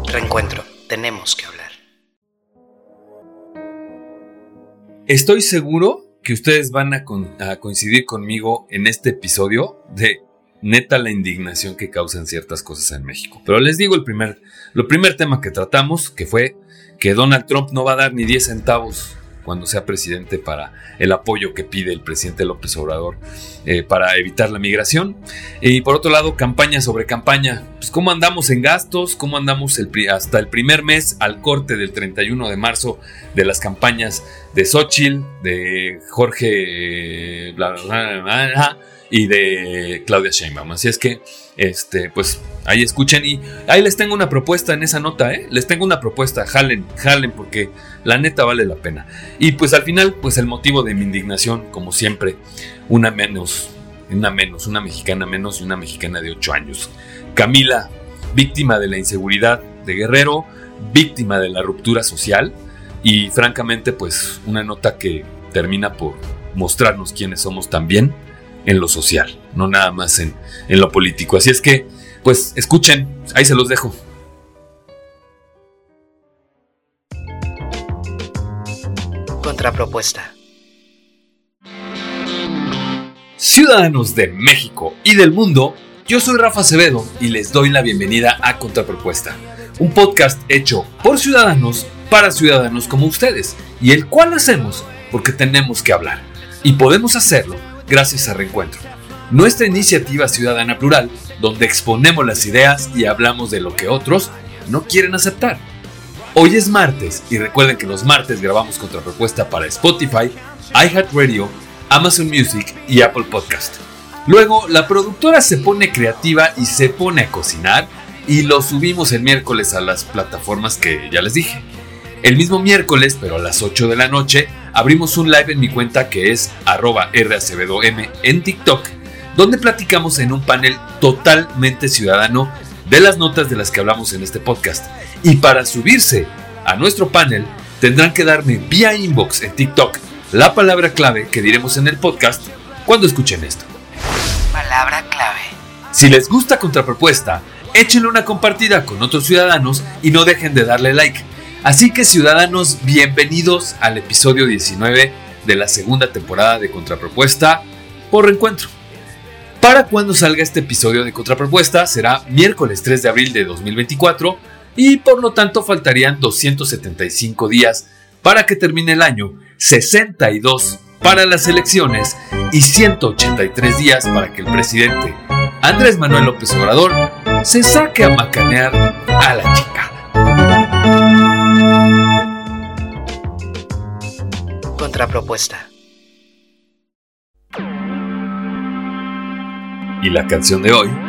Reencuentro, tenemos que hablar. Estoy seguro que ustedes van a coincidir conmigo en este episodio de neta la indignación que causan ciertas cosas en México. Pero les digo el primer tema que tratamos, que fue que Donald Trump no va a dar ni 10 centavos cuando sea presidente para el apoyo que pide el presidente López Obrador para evitar la migración. Y por otro lado, campaña sobre campaña. Pues cómo andamos en gastos, cómo andamos hasta el primer mes al corte del 31 de marzo de las campañas de Xóchitl, de Jorge y de Claudia Sheinbaum. Así es que, pues ahí escuchen y ahí les tengo una propuesta en esa nota, Les tengo una propuesta, jalen porque la neta vale la pena. Y pues al final, pues el motivo de mi indignación, como siempre, una mexicana menos y una mexicana de 8 años. Camila, víctima de la inseguridad de Guerrero, víctima de la ruptura social y francamente, pues una nota que termina por mostrarnos quiénes somos también en lo social, no nada más en lo político. Así es que, pues escuchen, ahí se los dejo. Contrapropuesta. Ciudadanos de México y del mundo, yo soy Rafa Acevedo y les doy la bienvenida a Contrapropuesta, un podcast hecho por ciudadanos para ciudadanos como ustedes, y el cual hacemos porque tenemos que hablar, y podemos hacerlo gracias a Reencuentro, nuestra iniciativa ciudadana plural, donde exponemos las ideas y hablamos de lo que otros no quieren aceptar. Hoy es martes y recuerden que los martes grabamos Contrapropuesta para Spotify, iHeartRadio, Amazon Music y Apple Podcast. Luego la productora se pone creativa y se pone a cocinar y lo subimos el miércoles a las plataformas que ya les dije. El mismo miércoles, pero a las 8 de la noche, abrimos un live en mi cuenta que es @racevedom en TikTok, donde platicamos en un panel totalmente ciudadano de las notas de las que hablamos en este podcast. Y para subirse a nuestro panel, tendrán que darme vía inbox en TikTok la palabra clave que diremos en el podcast cuando escuchen esto. Palabra clave. Si les gusta Contrapropuesta, échenle una compartida con otros ciudadanos y no dejen de darle like. Así que ciudadanos, bienvenidos al episodio 19 de la segunda temporada de Contrapropuesta por Reencuentro. Para cuando salga este episodio de Contrapropuesta será miércoles 3 de abril de 2024 y por lo tanto faltarían 275 días para que termine el año, 62 para las elecciones y 183 días para que el presidente Andrés Manuel López Obrador se saque a macanear a la chingada. Contrapropuesta. Y la canción de hoy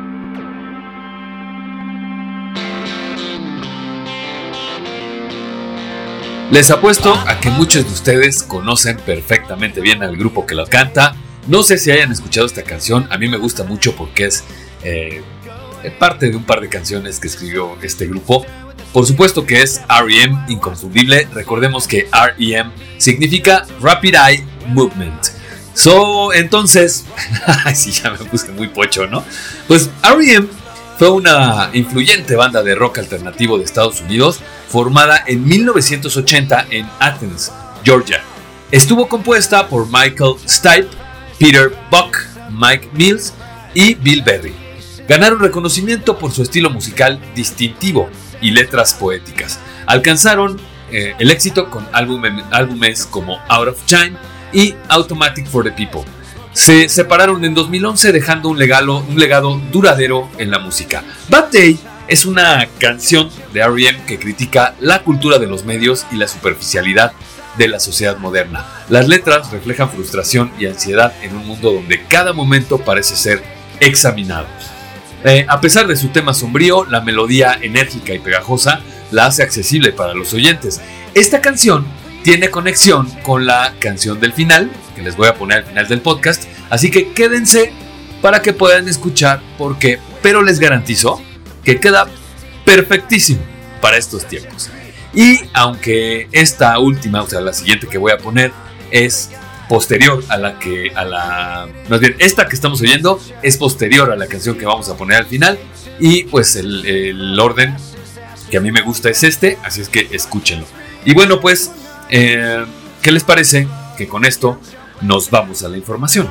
les apuesto a que muchos de ustedes conocen perfectamente bien al grupo que lo canta. No sé si hayan escuchado esta canción, a mí me gusta mucho porque es parte de un par de canciones que escribió este grupo. Por supuesto que es R.E.M. inconfundible. Recordemos que R.E.M. significa Rapid Eye Movement. Entonces, sí, ya me puse muy pocho, ¿no? Pues R.E.M. fue una influyente banda de rock alternativo de Estados Unidos formada en 1980 en Athens, Georgia. Estuvo compuesta por Michael Stipe, Peter Buck, Mike Mills y Bill Berry. Ganaron reconocimiento por su estilo musical distintivo y letras poéticas. Alcanzaron el éxito con álbumes como Out of Time y Automatic for the People. Se separaron en 2011 dejando un legado duradero en la música. Bad Day es una canción de R.E.M. que critica la cultura de los medios y la superficialidad de la sociedad moderna. Las letras reflejan frustración y ansiedad en un mundo donde cada momento parece ser examinado. A pesar de su tema sombrío, la melodía enérgica y pegajosa la hace accesible para los oyentes. Esta canción tiene conexión con la canción del final, que les voy a poner al final del podcast, así que quédense para que puedan escuchar pero les garantizo que queda perfectísimo para estos tiempos. Y aunque esta última, o sea, la siguiente que voy a poner es posterior más bien esta que estamos oyendo es posterior a la canción que vamos a poner al final, y pues el orden que a mí me gusta es este, así es que escúchenlo. Y bueno, pues, ¿qué les parece que con esto nos vamos a la información?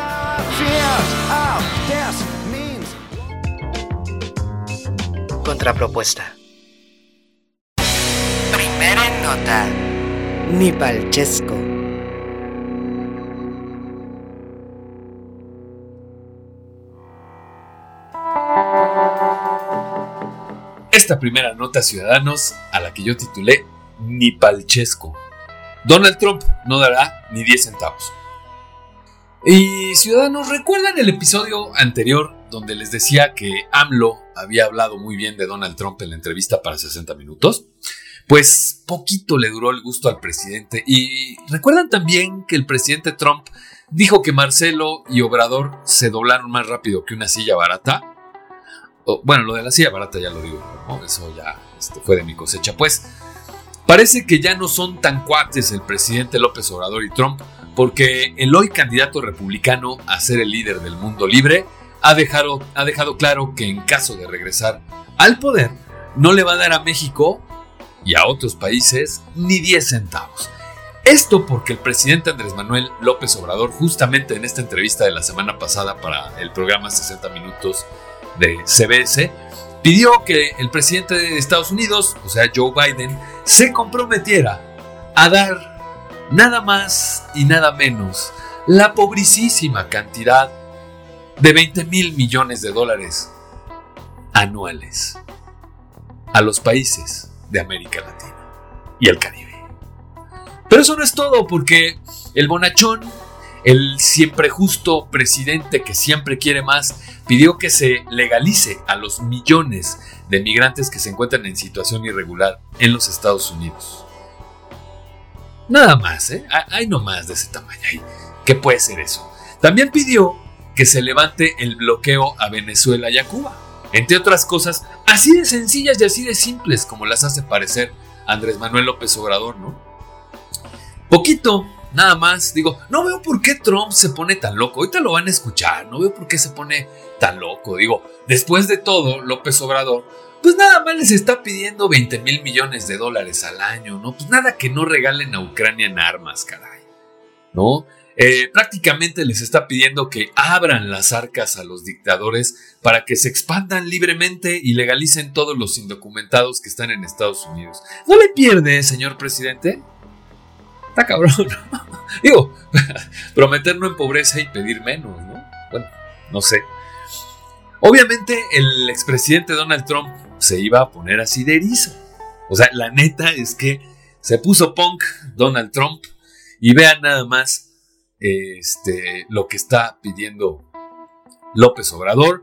Contrapropuesta. Primera en nota. Ni Palchesco. Esta primera nota, ciudadanos, a la que yo titulé Ni Palchesco. Donald Trump no dará ni 10 centavos. Y ciudadanos, ¿recuerdan el episodio anterior donde les decía que AMLO había hablado muy bien de Donald Trump en la entrevista para 60 minutos? Pues poquito le duró el gusto al presidente. Y recuerdan también que el presidente Trump dijo que Marcelo y Obrador se doblaron más rápido que una silla barata. Bueno, lo de la silla barata ya lo digo, ¿no? Eso ya fue de mi cosecha. Pues parece que ya no son tan cuates el presidente López Obrador y Trump, porque el hoy candidato republicano a ser el líder del mundo libre ha dejado claro que en caso de regresar al poder no le va a dar a México y a otros países ni 10 centavos. Esto porque el presidente Andrés Manuel López Obrador, justamente en esta entrevista de la semana pasada para el programa 60 Minutos de CBS, pidió que el presidente de Estados Unidos, o sea Joe Biden, se comprometiera a dar nada más y nada menos la pobrecísima cantidad de $20,000 millones anuales a los países de América Latina y el Caribe. Pero eso no es todo, porque el bonachón, el siempre justo presidente que siempre quiere más, pidió que se legalice a los millones de migrantes que se encuentran en situación irregular en los Estados Unidos. Nada más, hay no más de ese tamaño. ¿Qué puede ser eso? También pidió que se levante el bloqueo a Venezuela y a Cuba. Entre otras cosas, así de sencillas y así de simples como las hace parecer Andrés Manuel López Obrador, ¿no? Poquito, nada más. Digo, no veo por qué Trump se pone tan loco. Ahorita lo van a escuchar. No veo por qué se pone tan loco. Digo, después de todo, López Obrador, pues nada más les está pidiendo $20,000 millones al año, ¿no? Pues nada que no regalen a Ucrania en armas, caray, ¿no? Prácticamente les está pidiendo que abran las arcas a los dictadores para que se expandan libremente y legalicen todos los indocumentados que están en Estados Unidos. ¿No le pierde, señor presidente? Está cabrón, ¿no? Digo, prometer no empobrece y pedir menos, ¿no? Bueno, no sé. Obviamente el expresidente Donald Trump se iba a poner así de erizo. O sea, la neta es que se puso punk Donald Trump y vean nada más lo que está pidiendo López Obrador,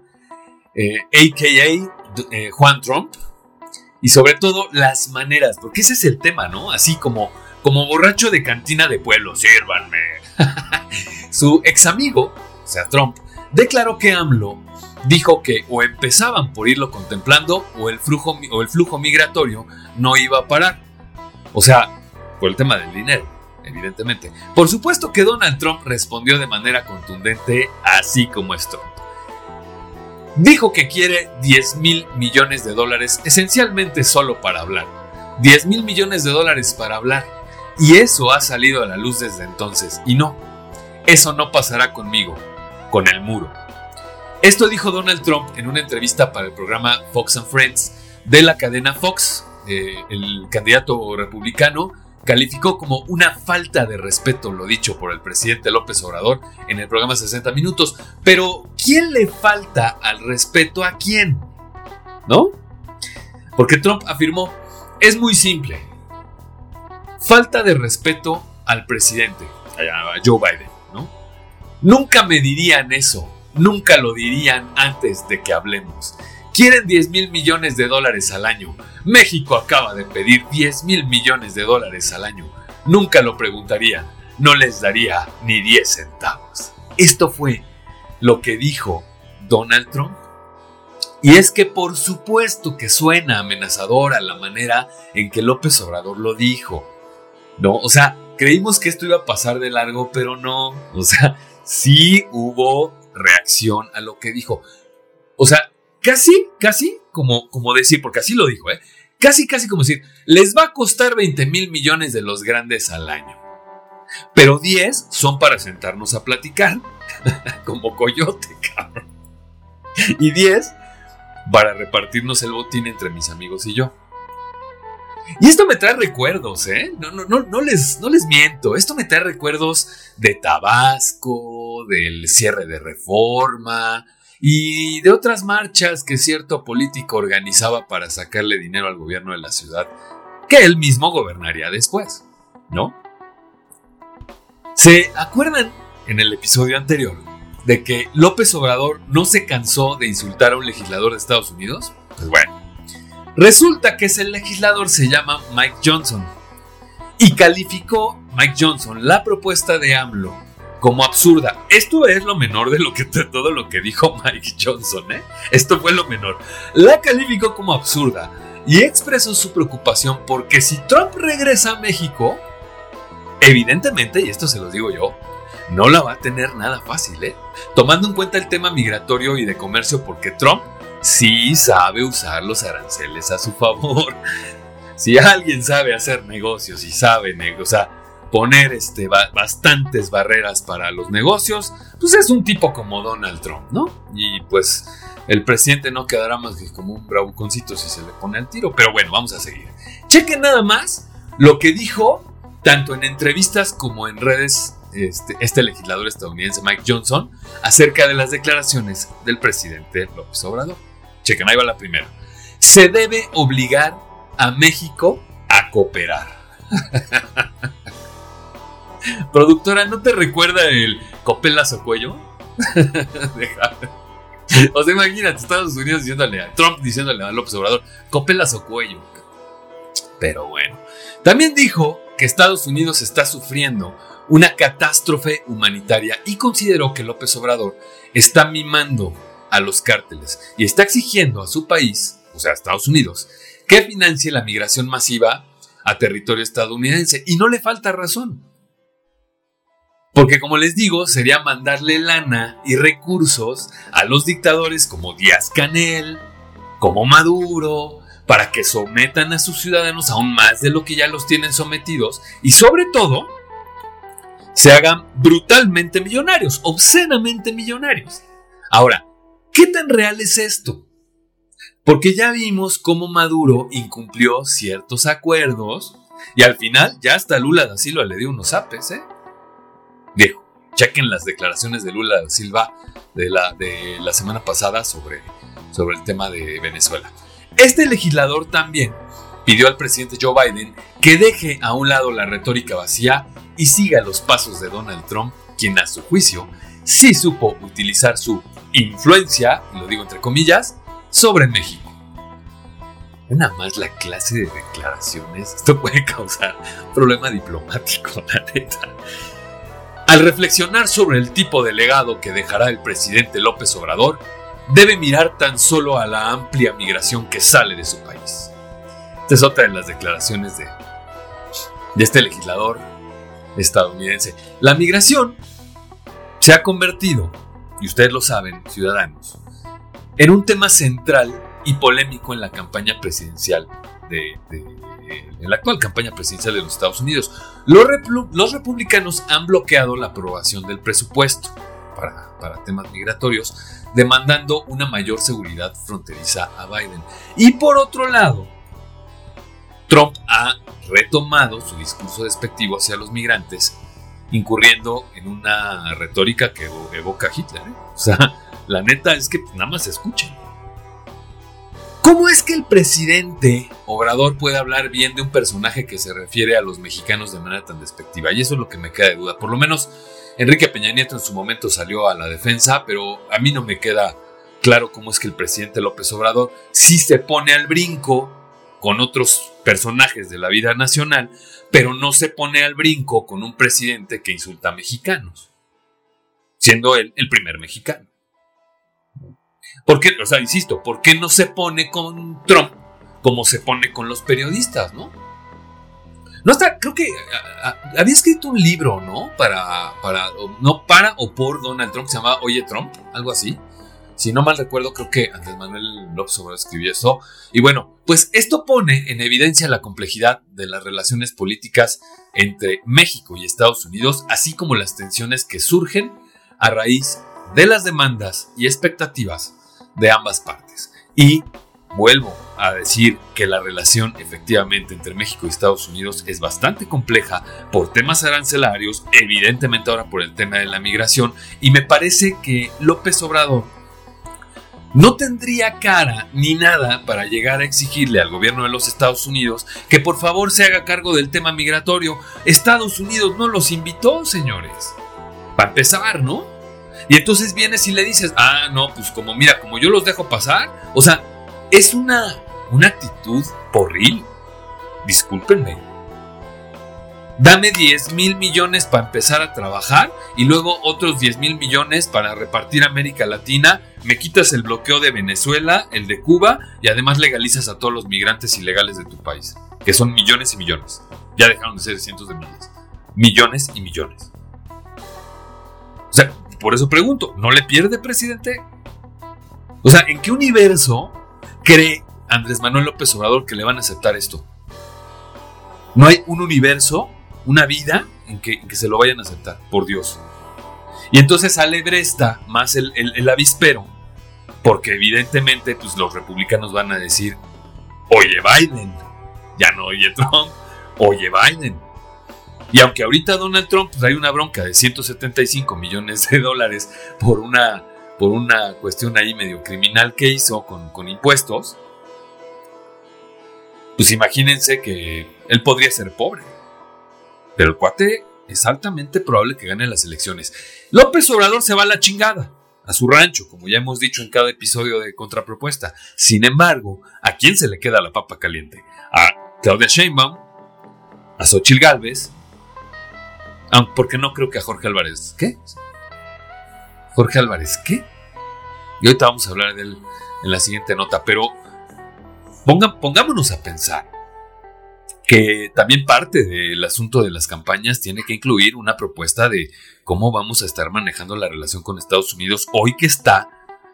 a.k.a. Juan Trump, y sobre todo las maneras, porque ese es el tema, ¿no? Así como borracho de cantina de pueblo, sírvanme. Su ex amigo, o sea Trump, declaró que AMLO dijo que o empezaban por irlo contemplando o el flujo migratorio no iba a parar. O sea, por el tema del dinero, evidentemente. Por supuesto que Donald Trump respondió de manera contundente, así como es Trump. Dijo que quiere $10,000 millones esencialmente solo para hablar. $10,000 millones para hablar. Y eso ha salido a la luz desde entonces. Y no, eso no pasará conmigo, con el muro. Esto dijo Donald Trump en una entrevista para el programa Fox and Friends de la cadena Fox. El candidato republicano calificó como una falta de respeto lo dicho por el presidente López Obrador en el programa 60 Minutos. Pero, ¿quién le falta al respeto a quién? ¿No? Porque Trump afirmó, es muy simple. Falta de respeto al presidente, a Joe Biden, ¿no? Nunca me dirían eso. Nunca lo dirían antes de que hablemos. Quieren $10,000 millones al año. México acaba de pedir $10,000 millones al año. Nunca lo preguntaría. No les daría ni 10 centavos. Esto fue lo que dijo Donald Trump. Y es que por supuesto que suena amenazadora la manera en que López Obrador lo dijo, ¿no? O sea, creímos que esto iba a pasar de largo, pero no. O sea, sí hubo reacción a lo que dijo. O sea, casi como decir, porque así lo dijo, Casi como decir, les va a costar 20,000 millones de los grandes al año. Pero 10 son para sentarnos a platicar, como coyote, cabrón. Y 10 para repartirnos el botín entre mis amigos y yo. Y esto me trae recuerdos, ¿eh? No les miento. Esto me trae recuerdos de Tabasco, del cierre de Reforma y de otras marchas que cierto político organizaba para sacarle dinero al gobierno de la ciudad, que él mismo gobernaría después, ¿no? ¿Se acuerdan en el episodio anterior de que López Obrador no se cansó de insultar a un legislador de Estados Unidos? Pues bueno, resulta que ese legislador se llama Mike Johnson y calificó Mike Johnson la propuesta de AMLO como absurda. Esto es lo menor de todo lo que dijo Mike Johnson, ¿eh? Esto fue lo menor. La calificó como absurda y expresó su preocupación porque si Trump regresa a México, evidentemente, y esto se lo digo yo, no la va a tener nada fácil, ¿eh? Tomando en cuenta el tema migratorio y de comercio, porque Trump sí sabe usar los aranceles a su favor. Si alguien sabe hacer negocios y sabe poner bastantes barreras para los negocios, pues es un tipo como Donald Trump, ¿no? Y pues el presidente no quedará más que como un bravuconcito si se le pone al tiro. Pero bueno, vamos a seguir. Chequen nada más lo que dijo tanto en entrevistas como en redes este legislador estadounidense Mike Johnson acerca de las declaraciones del presidente López Obrador. Chequen, ahí va la primera. Se debe obligar a México a cooperar. Productora, ¿no te recuerda el copelazo cuello? O sea, imagínate, Estados Unidos diciéndole a Trump, diciéndole a López Obrador, copelazo cuello. Pero bueno, también dijo que Estados Unidos está sufriendo una catástrofe humanitaria y consideró que López Obrador está mimando a los cárteles y está exigiendo a su país, o sea, a Estados Unidos, que financie la migración masiva a territorio estadounidense. Y no le falta razón. Porque, como les digo, sería mandarle lana y recursos a los dictadores como Díaz-Canel, como Maduro, para que sometan a sus ciudadanos aún más de lo que ya los tienen sometidos y, sobre todo, se hagan brutalmente millonarios, obscenamente millonarios. Ahora, ¿qué tan real es esto? Porque ya vimos cómo Maduro incumplió ciertos acuerdos y al final ya hasta Lula da Silva le dio unos apes, ¿eh? Viejo, chequen las declaraciones de Lula da Silva de la semana pasada sobre el tema de Venezuela. Este legislador también pidió al presidente Joe Biden que deje a un lado la retórica vacía y siga los pasos de Donald Trump, quien a su juicio sí supo utilizar su influencia, y lo digo entre comillas, sobre México. Una más la clase de declaraciones, esto puede causar problema diplomático, la neta. Al reflexionar sobre el tipo de legado que dejará el presidente López Obrador, debe mirar tan solo a la amplia migración que sale de su país. Esta es otra de las declaraciones de este legislador estadounidense. La migración se ha convertido, y ustedes lo saben, ciudadanos, en un tema central y polémico en la campaña presidencial en la actual campaña presidencial de los Estados Unidos. Los republicanos han bloqueado la aprobación del presupuesto para temas migratorios, demandando una mayor seguridad fronteriza a Biden. Y por otro lado, Trump ha retomado su discurso despectivo hacia los migrantes, incurriendo en una retórica que evoca a Hitler, ¿eh? O sea, la neta es que nada más se escuchen. ¿Cómo es que el presidente Obrador puede hablar bien de un personaje que se refiere a los mexicanos de manera tan despectiva? Y eso es lo que me queda de duda. Por lo menos Enrique Peña Nieto en su momento salió a la defensa, pero a mí no me queda claro cómo es que el presidente López Obrador sí se pone al brinco con otros personajes de la vida nacional, pero no se pone al brinco con un presidente que insulta a mexicanos, siendo él el primer mexicano. ¿Por qué? O sea, insisto, ¿por qué no se pone con Trump como se pone con los periodistas, no? No está, creo que había escrito un libro, ¿no? Para o por Donald Trump, se llamaba Oye Trump, algo así. Si no mal recuerdo, creo que Andrés Manuel López Obrador escribió eso. Y bueno, pues esto pone en evidencia la complejidad de las relaciones políticas entre México y Estados Unidos, así como las tensiones que surgen a raíz de las demandas y expectativas de ambas partes. Y vuelvo a decir que la relación efectivamente entre México y Estados Unidos es bastante compleja por temas arancelarios, evidentemente ahora por el tema de la migración, y me parece que López Obrador no tendría cara ni nada para llegar a exigirle al gobierno de los Estados Unidos que por favor se haga cargo del tema migratorio. Estados Unidos no los invitó, señores. Para empezar, ¿no? Y entonces vienes y le dices, no, pues como yo los dejo pasar. O sea, es una actitud porril. Discúlpenme. Dame 10,000 millones para empezar a trabajar y luego otros 10,000 millones para repartir a América Latina. Me quitas el bloqueo de Venezuela, el de Cuba y además legalizas a todos los migrantes ilegales de tu país, que son millones y millones. Ya dejaron de ser cientos de miles. Millones y millones. O sea, por eso pregunto, ¿no le pierde, presidente? O sea, ¿en qué universo cree Andrés Manuel López Obrador que le van a aceptar esto? No hay un universo, una vida en que se lo vayan a aceptar, por Dios. Y entonces sale Bresta más el avispero, porque evidentemente pues, los republicanos van a decir, oye Biden, ya no oye Trump, oye Biden. Y aunque ahorita Donald Trump trae una bronca de 175 millones de dólares por una cuestión ahí medio criminal que hizo con impuestos, pues imagínense que él podría ser pobre. Pero el cuate es altamente probable que gane las elecciones. López Obrador se va a la chingada, a su rancho, como ya hemos dicho en cada episodio de Contrapropuesta. Sin embargo, ¿a quién se le queda la papa caliente? A Claudia Sheinbaum, a Xóchitl Gálvez, porque no creo que a Jorge Álvarez. ¿Qué? ¿Jorge Álvarez qué? Y ahorita vamos a hablar de él en la siguiente nota, pero pongámonos a pensar que también parte del asunto de las campañas tiene que incluir una propuesta de cómo vamos a estar manejando la relación con Estados Unidos hoy que está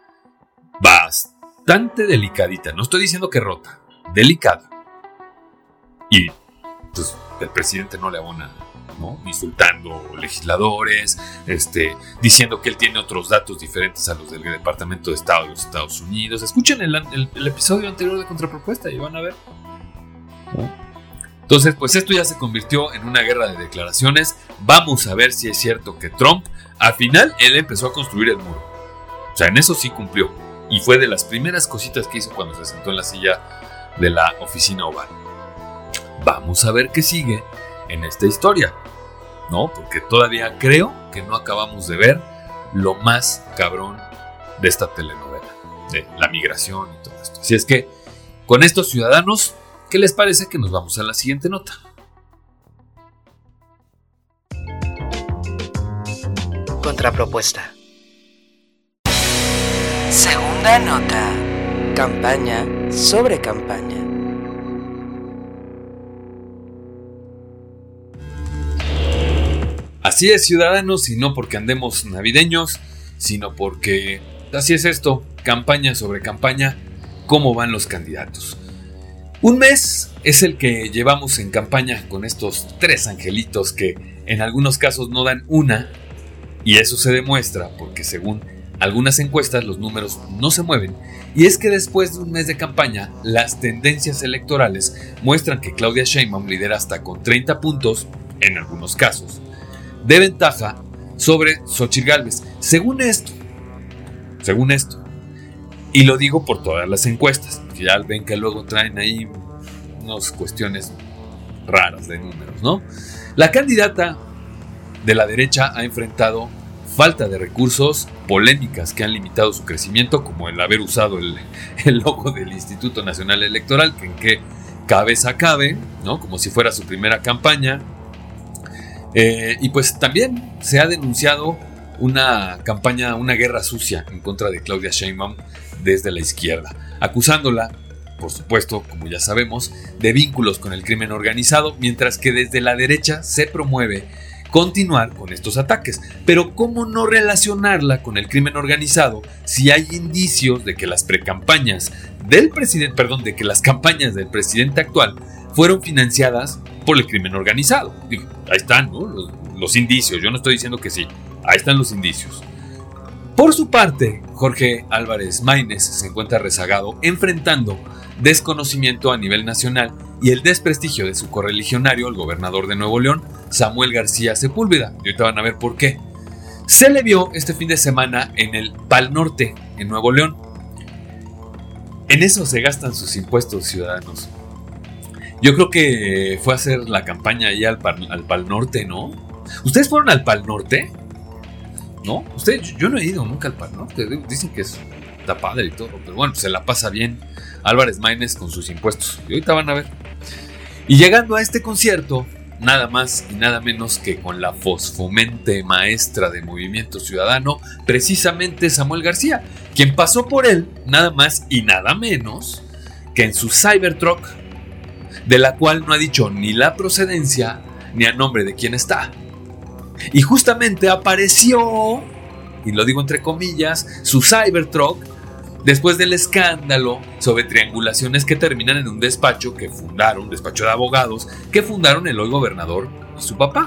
bastante delicadita. No estoy diciendo que rota, delicada. Y pues el presidente no le abona, ¿no? Insultando legisladores, diciendo que él tiene otros datos diferentes a los del Departamento de Estado de los Estados Unidos. Escuchen el episodio anterior de Contrapropuesta y van a ver, ¿no? Entonces, pues esto ya se convirtió en una guerra de declaraciones. Vamos a ver si es cierto que Trump, al final, él empezó a construir el muro. O sea, en eso sí cumplió. Y fue de las primeras cositas que hizo cuando se sentó en la silla de la oficina oval. Vamos a ver qué sigue en esta historia, ¿no? Porque todavía creo que no acabamos de ver lo más cabrón de esta telenovela, de la migración y todo esto. Así es que, con estos ciudadanos, ¿qué les parece que nos vamos a la siguiente nota? Contrapropuesta. Segunda nota. Campaña sobre campaña. Así es, ciudadanos, y no porque andemos navideños, sino porque así es esto, campaña sobre campaña, cómo van los candidatos. Un mes es el que llevamos en campaña con estos tres angelitos que en algunos casos no dan una, y eso se demuestra porque según algunas encuestas los números no se mueven, y es que después de un mes de campaña las tendencias electorales muestran que Claudia Sheinbaum lidera hasta con 30 puntos, en algunos casos, de ventaja sobre Xóchitl Gálvez, según esto, y lo digo por todas las encuestas, que ya ven que luego traen ahí unas cuestiones raras de números, ¿no? La candidata de la derecha ha enfrentado falta de recursos, polémicas que han limitado su crecimiento, como el haber usado el logo del Instituto Nacional Electoral, que en qué cabeza cabe, ¿no? Como si fuera su primera campaña. Y pues también se ha denunciado una campaña, una guerra sucia en contra de Claudia Sheinbaum desde la izquierda, acusándola, por supuesto, como ya sabemos, de vínculos con el crimen organizado, mientras que desde la derecha se promueve continuar con estos ataques. Pero ¿cómo no relacionarla con el crimen organizado si hay indicios de que las precampañas del presidente, de que las campañas del presidente actual fueron financiadas por el crimen organizado? Digo, ahí están, ¿no? Los indicios. Yo no estoy diciendo que sí. Ahí están los indicios. Por su parte, Jorge Álvarez Maínez se encuentra rezagado, enfrentando desconocimiento a nivel nacional y el desprestigio de su correligionario, el gobernador de Nuevo León, Samuel García Sepúlveda. Y ahorita van a ver por qué. Se le vio este fin de semana en el Pal Norte, en Nuevo León. En eso se gastan sus impuestos, ciudadanos. Yo creo que fue a hacer la campaña ahí al Pal Norte, ¿no? ¿Ustedes fueron al Pal Norte? ¿No? Yo no he ido nunca al Pal Norte. Dicen que está padre y todo, pero bueno, se la pasa bien Álvarez Maínez con sus impuestos. Y ahorita van a ver. Y llegando a este concierto, nada más y nada menos que con la fosfomente maestra de Movimiento Ciudadano, precisamente Samuel García, quien pasó por él nada más y nada menos que en su Cybertruck, de la cual no ha dicho ni la procedencia ni a nombre de quién está. Y justamente apareció, y lo digo entre comillas, su Cybertruck después del escándalo sobre triangulaciones que terminan en un despacho de abogados que fundaron el hoy gobernador y su papá.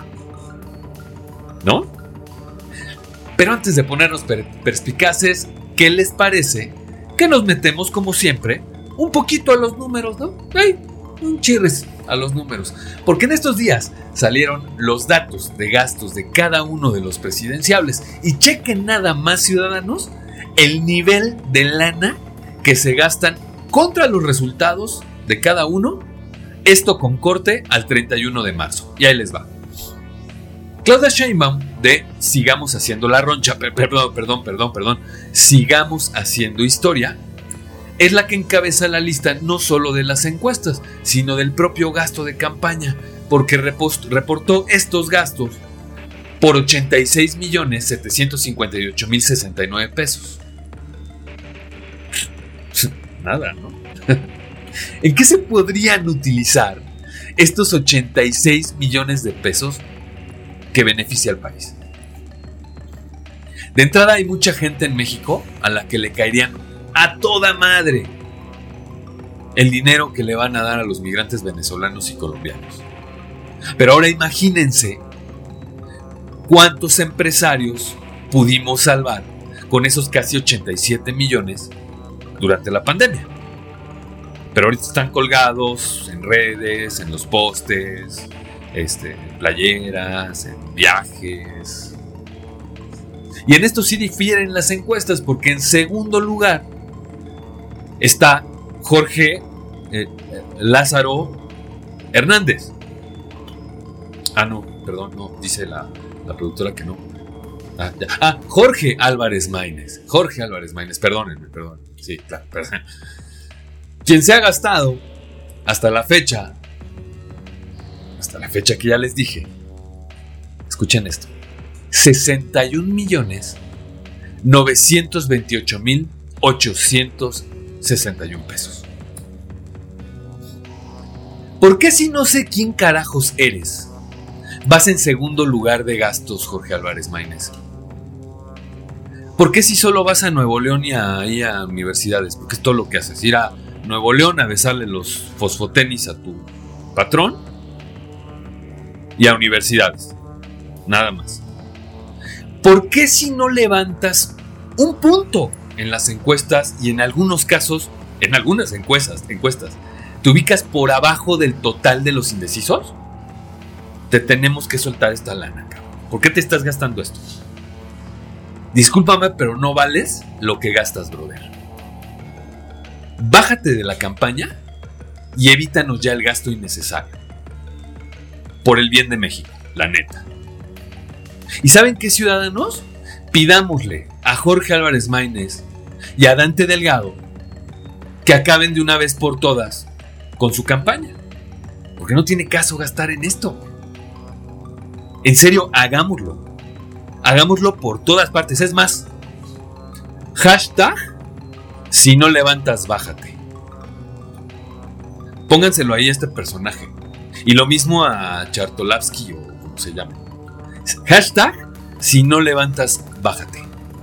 ¿No? Pero antes de ponernos perspicaces, ¿qué les parece que nos metemos como siempre un poquito a los números, ¿no? ¡Ay! Un chirres a los números, porque en estos días salieron los datos de gastos de cada uno de los presidenciables y chequen nada más, ciudadanos, el nivel de lana que se gastan contra los resultados de cada uno, esto con corte al 31 de marzo, y ahí les va. Claudia Sheinbaum de Sigamos Haciendo la Roncha, Sigamos Haciendo Historia, es la que encabeza la lista no solo de las encuestas, sino del propio gasto de campaña, porque reportó estos gastos por 86,758,069 pesos. Nada, ¿no? ¿En qué se podrían utilizar estos 86 millones de pesos que beneficia al país? De entrada, hay mucha gente en México a la que le caerían a toda madre el dinero que le van a dar a los migrantes venezolanos y colombianos. Pero ahora imagínense cuántos empresarios pudimos salvar con esos casi 87 millones durante la pandemia. Pero ahorita están colgados en redes, en los postes, en playeras, en viajes. Y en esto sí difieren las encuestas, porque en segundo lugar está Jorge Lázaro Hernández. No, dice la productora que no. Jorge Álvarez Maínez. Perdónenme. Sí, claro, perdón. Quien se ha gastado hasta la fecha que ya les dije, escuchen esto, 61,928,861 pesos. ¿Por qué, si no sé quién carajos eres, vas en segundo lugar de gastos, Jorge Álvarez Maínez? ¿Por qué si solo vas a Nuevo León y a universidades? Porque es todo lo que haces, ir a Nuevo León a besarle los fosfotenis a tu patrón y a universidades, nada más. ¿Por qué si no levantas un punto en las encuestas y en algunos casos, en algunas encuestas, te ubicas por abajo del total de los indecisos? Te tenemos que soltar esta lana, cabrón. ¿Por qué te estás gastando esto? Discúlpame, pero no vales lo que gastas, brother. Bájate de la campaña y evítanos ya el gasto innecesario. Por el bien de México, la neta. ¿Y saben qué, ciudadanos? Pidámosle a Jorge Álvarez Maínez y a Dante Delgado que acaben de una vez por todas con su campaña. Porque no tiene caso gastar en esto. En serio, hagámoslo. Hagámoslo por todas partes. Es más, hashtag, si no levantas, bájate. Pónganselo ahí a este personaje. Y lo mismo a Chartolavsky, o como se llama. Hashtag, si no levantas, bájate.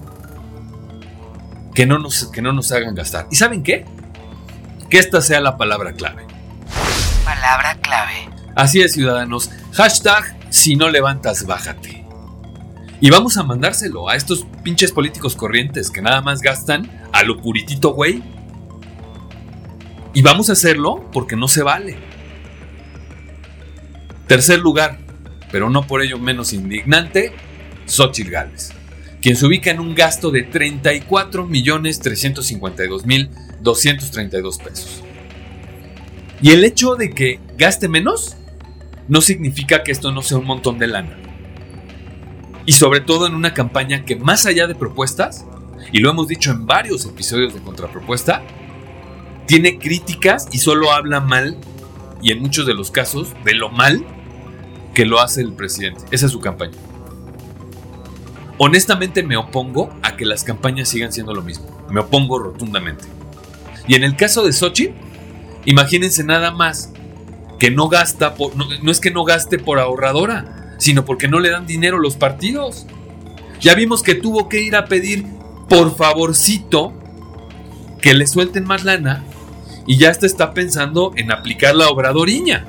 Que no nos hagan gastar. ¿Y saben qué? Que esta sea la palabra clave. Palabra clave. Así es, ciudadanos. Hashtag, si no levantas, bájate. Y vamos a mandárselo a estos pinches políticos corrientes que nada más gastan a lo puritito, güey. Y vamos a hacerlo porque no se vale. Tercer lugar, pero no por ello menos indignante, Xóchitl Gálvez, quien se ubica en un gasto de 34,352,232 pesos. Y el hecho de que gaste menos no significa que esto no sea un montón de lana. Y sobre todo en una campaña que, más allá de propuestas, y lo hemos dicho en varios episodios de Contrapropuesta, tiene críticas y solo habla mal, y en muchos de los casos, de lo mal que lo hace el presidente. Esa es su campaña. Honestamente me opongo a que las campañas sigan siendo lo mismo. Me opongo rotundamente. Y en el caso de Xóchitl, imagínense nada más que no gasta, no es que no gaste por ahorradora, sino porque no le dan dinero los partidos. Ya vimos que tuvo que ir a pedir, por favorcito, que le suelten más lana, y ya hasta está pensando en aplicar la obradoriña.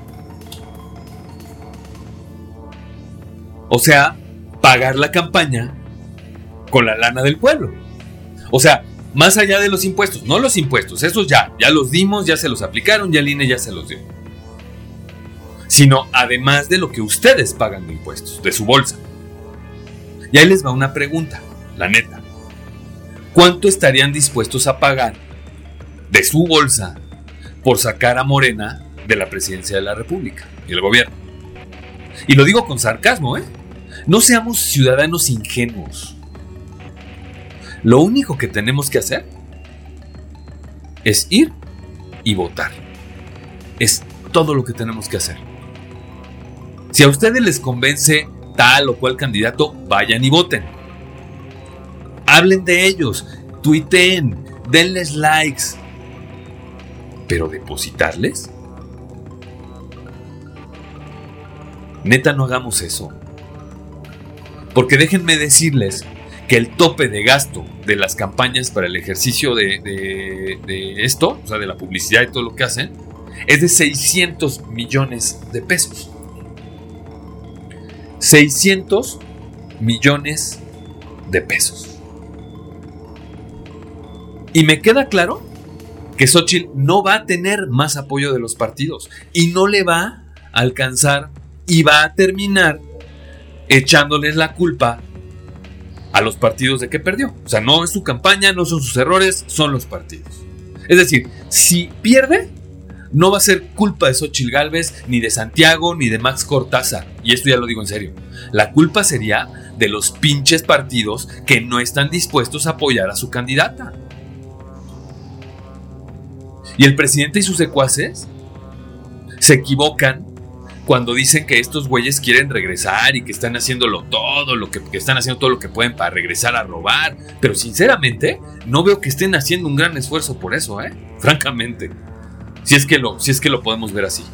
O sea, pagar la campaña con la lana del pueblo. O sea, más allá de los impuestos, no los impuestos, esos ya los dimos, ya se los aplicaron, ya el INE ya se los dio. Sino además de lo que ustedes pagan de impuestos, de su bolsa. Y ahí les va una pregunta, la neta. ¿Cuánto estarían dispuestos a pagar de su bolsa por sacar a Morena de la presidencia de la República y el gobierno? Y lo digo con sarcasmo, ¿eh? No seamos ciudadanos ingenuos. Lo único que tenemos que hacer es ir y votar. Es todo lo que tenemos que hacer. Si a ustedes les convence tal o cual candidato, vayan y voten. Hablen de ellos, tuiteen, denles likes. Pero depositarles, neta, no hagamos eso. Porque déjenme decirles que el tope de gasto de las campañas para el ejercicio de esto, o sea, de la publicidad y todo lo que hacen, es de 600 millones de pesos. 600 millones de pesos. Y me queda claro que Xóchitl no va a tener más apoyo de los partidos y no le va a alcanzar y va a terminar echándoles la culpa a los partidos de que perdió. O sea, no es su campaña, no son sus errores, son los partidos. Es decir, si pierde, no va a ser culpa de Xóchitl Gálvez, ni de Santiago, ni de Max Cortázar. Y esto ya lo digo en serio. La culpa sería de los pinches partidos que no están dispuestos a apoyar a su candidata. Y el presidente y sus secuaces se equivocan cuando dicen que estos güeyes quieren regresar y que están haciéndolo todo, que están haciendo todo lo que pueden para regresar a robar. Pero sinceramente, no veo que estén haciendo un gran esfuerzo por eso, francamente. Si es que lo podemos ver así.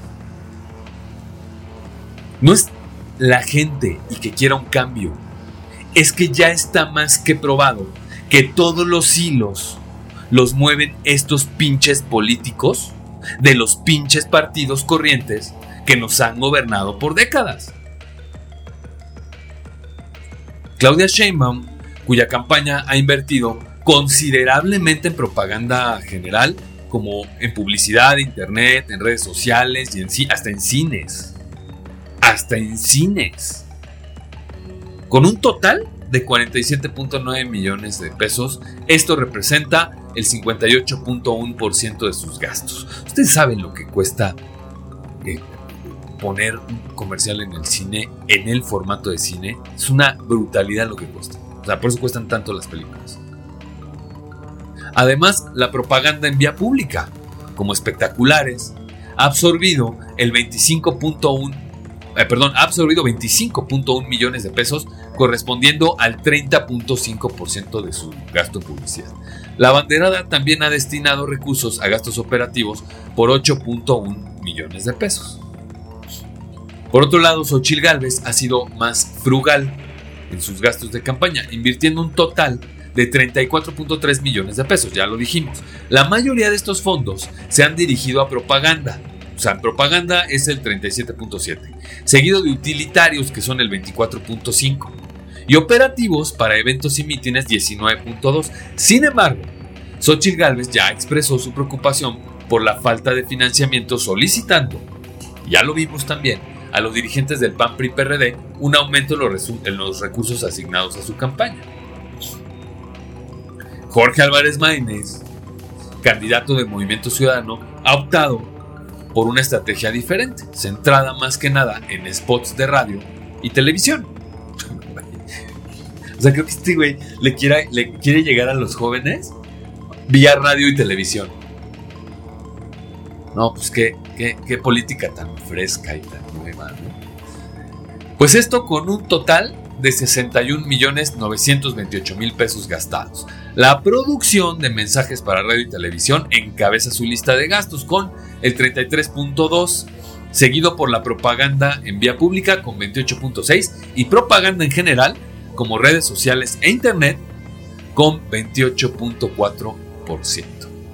No es la gente y que quiera un cambio. Es que ya está más que probado que todos los hilos los mueven estos pinches políticos de los pinches partidos corrientes que nos han gobernado por décadas. Claudia Sheinbaum, cuya campaña ha invertido considerablemente en propaganda general, como en publicidad, internet, en redes sociales y hasta en cines. Hasta en cines. Con un total de 47.9 millones de pesos, esto representa el 58.1% de sus gastos. Ustedes saben lo que cuesta poner un comercial en el cine, en el formato de cine. Es una brutalidad lo que cuesta. O sea, por eso cuestan tanto las películas. Además, la propaganda en vía pública, como espectaculares, ha absorbido 25.1 millones de pesos, correspondiendo al 30.5% de su gasto en publicidad. La banderada también ha destinado recursos a gastos operativos por 8.1 millones de pesos. Por otro lado, Xóchitl Gálvez ha sido más frugal en sus gastos de campaña, invirtiendo un total de 34.3 millones de pesos, ya lo dijimos. La mayoría de estos fondos se han dirigido a propaganda. O sea, en propaganda es el 37.7, seguido de utilitarios, que son el 24.5, y operativos para eventos y mítines 19.2. Sin embargo, Xóchitl Gálvez ya expresó su preocupación por la falta de financiamiento, solicitando, ya lo vimos también, a los dirigentes del PAN, PRI, PRD un aumento en los recursos asignados a su campaña. Jorge Álvarez Maínez, candidato del Movimiento Ciudadano, ha optado por una estrategia diferente, centrada más que nada en spots de radio y televisión. O sea, creo que este güey le quiere llegar a los jóvenes vía radio y televisión. No, pues qué política tan fresca y tan nueva, ¿no? Pues esto con un total de 61.928.000 pesos gastados. La producción de mensajes para radio y televisión encabeza su lista de gastos con el 33.2, seguido por la propaganda en vía pública con 28.6 y propaganda en general como redes sociales e internet con 28.4%.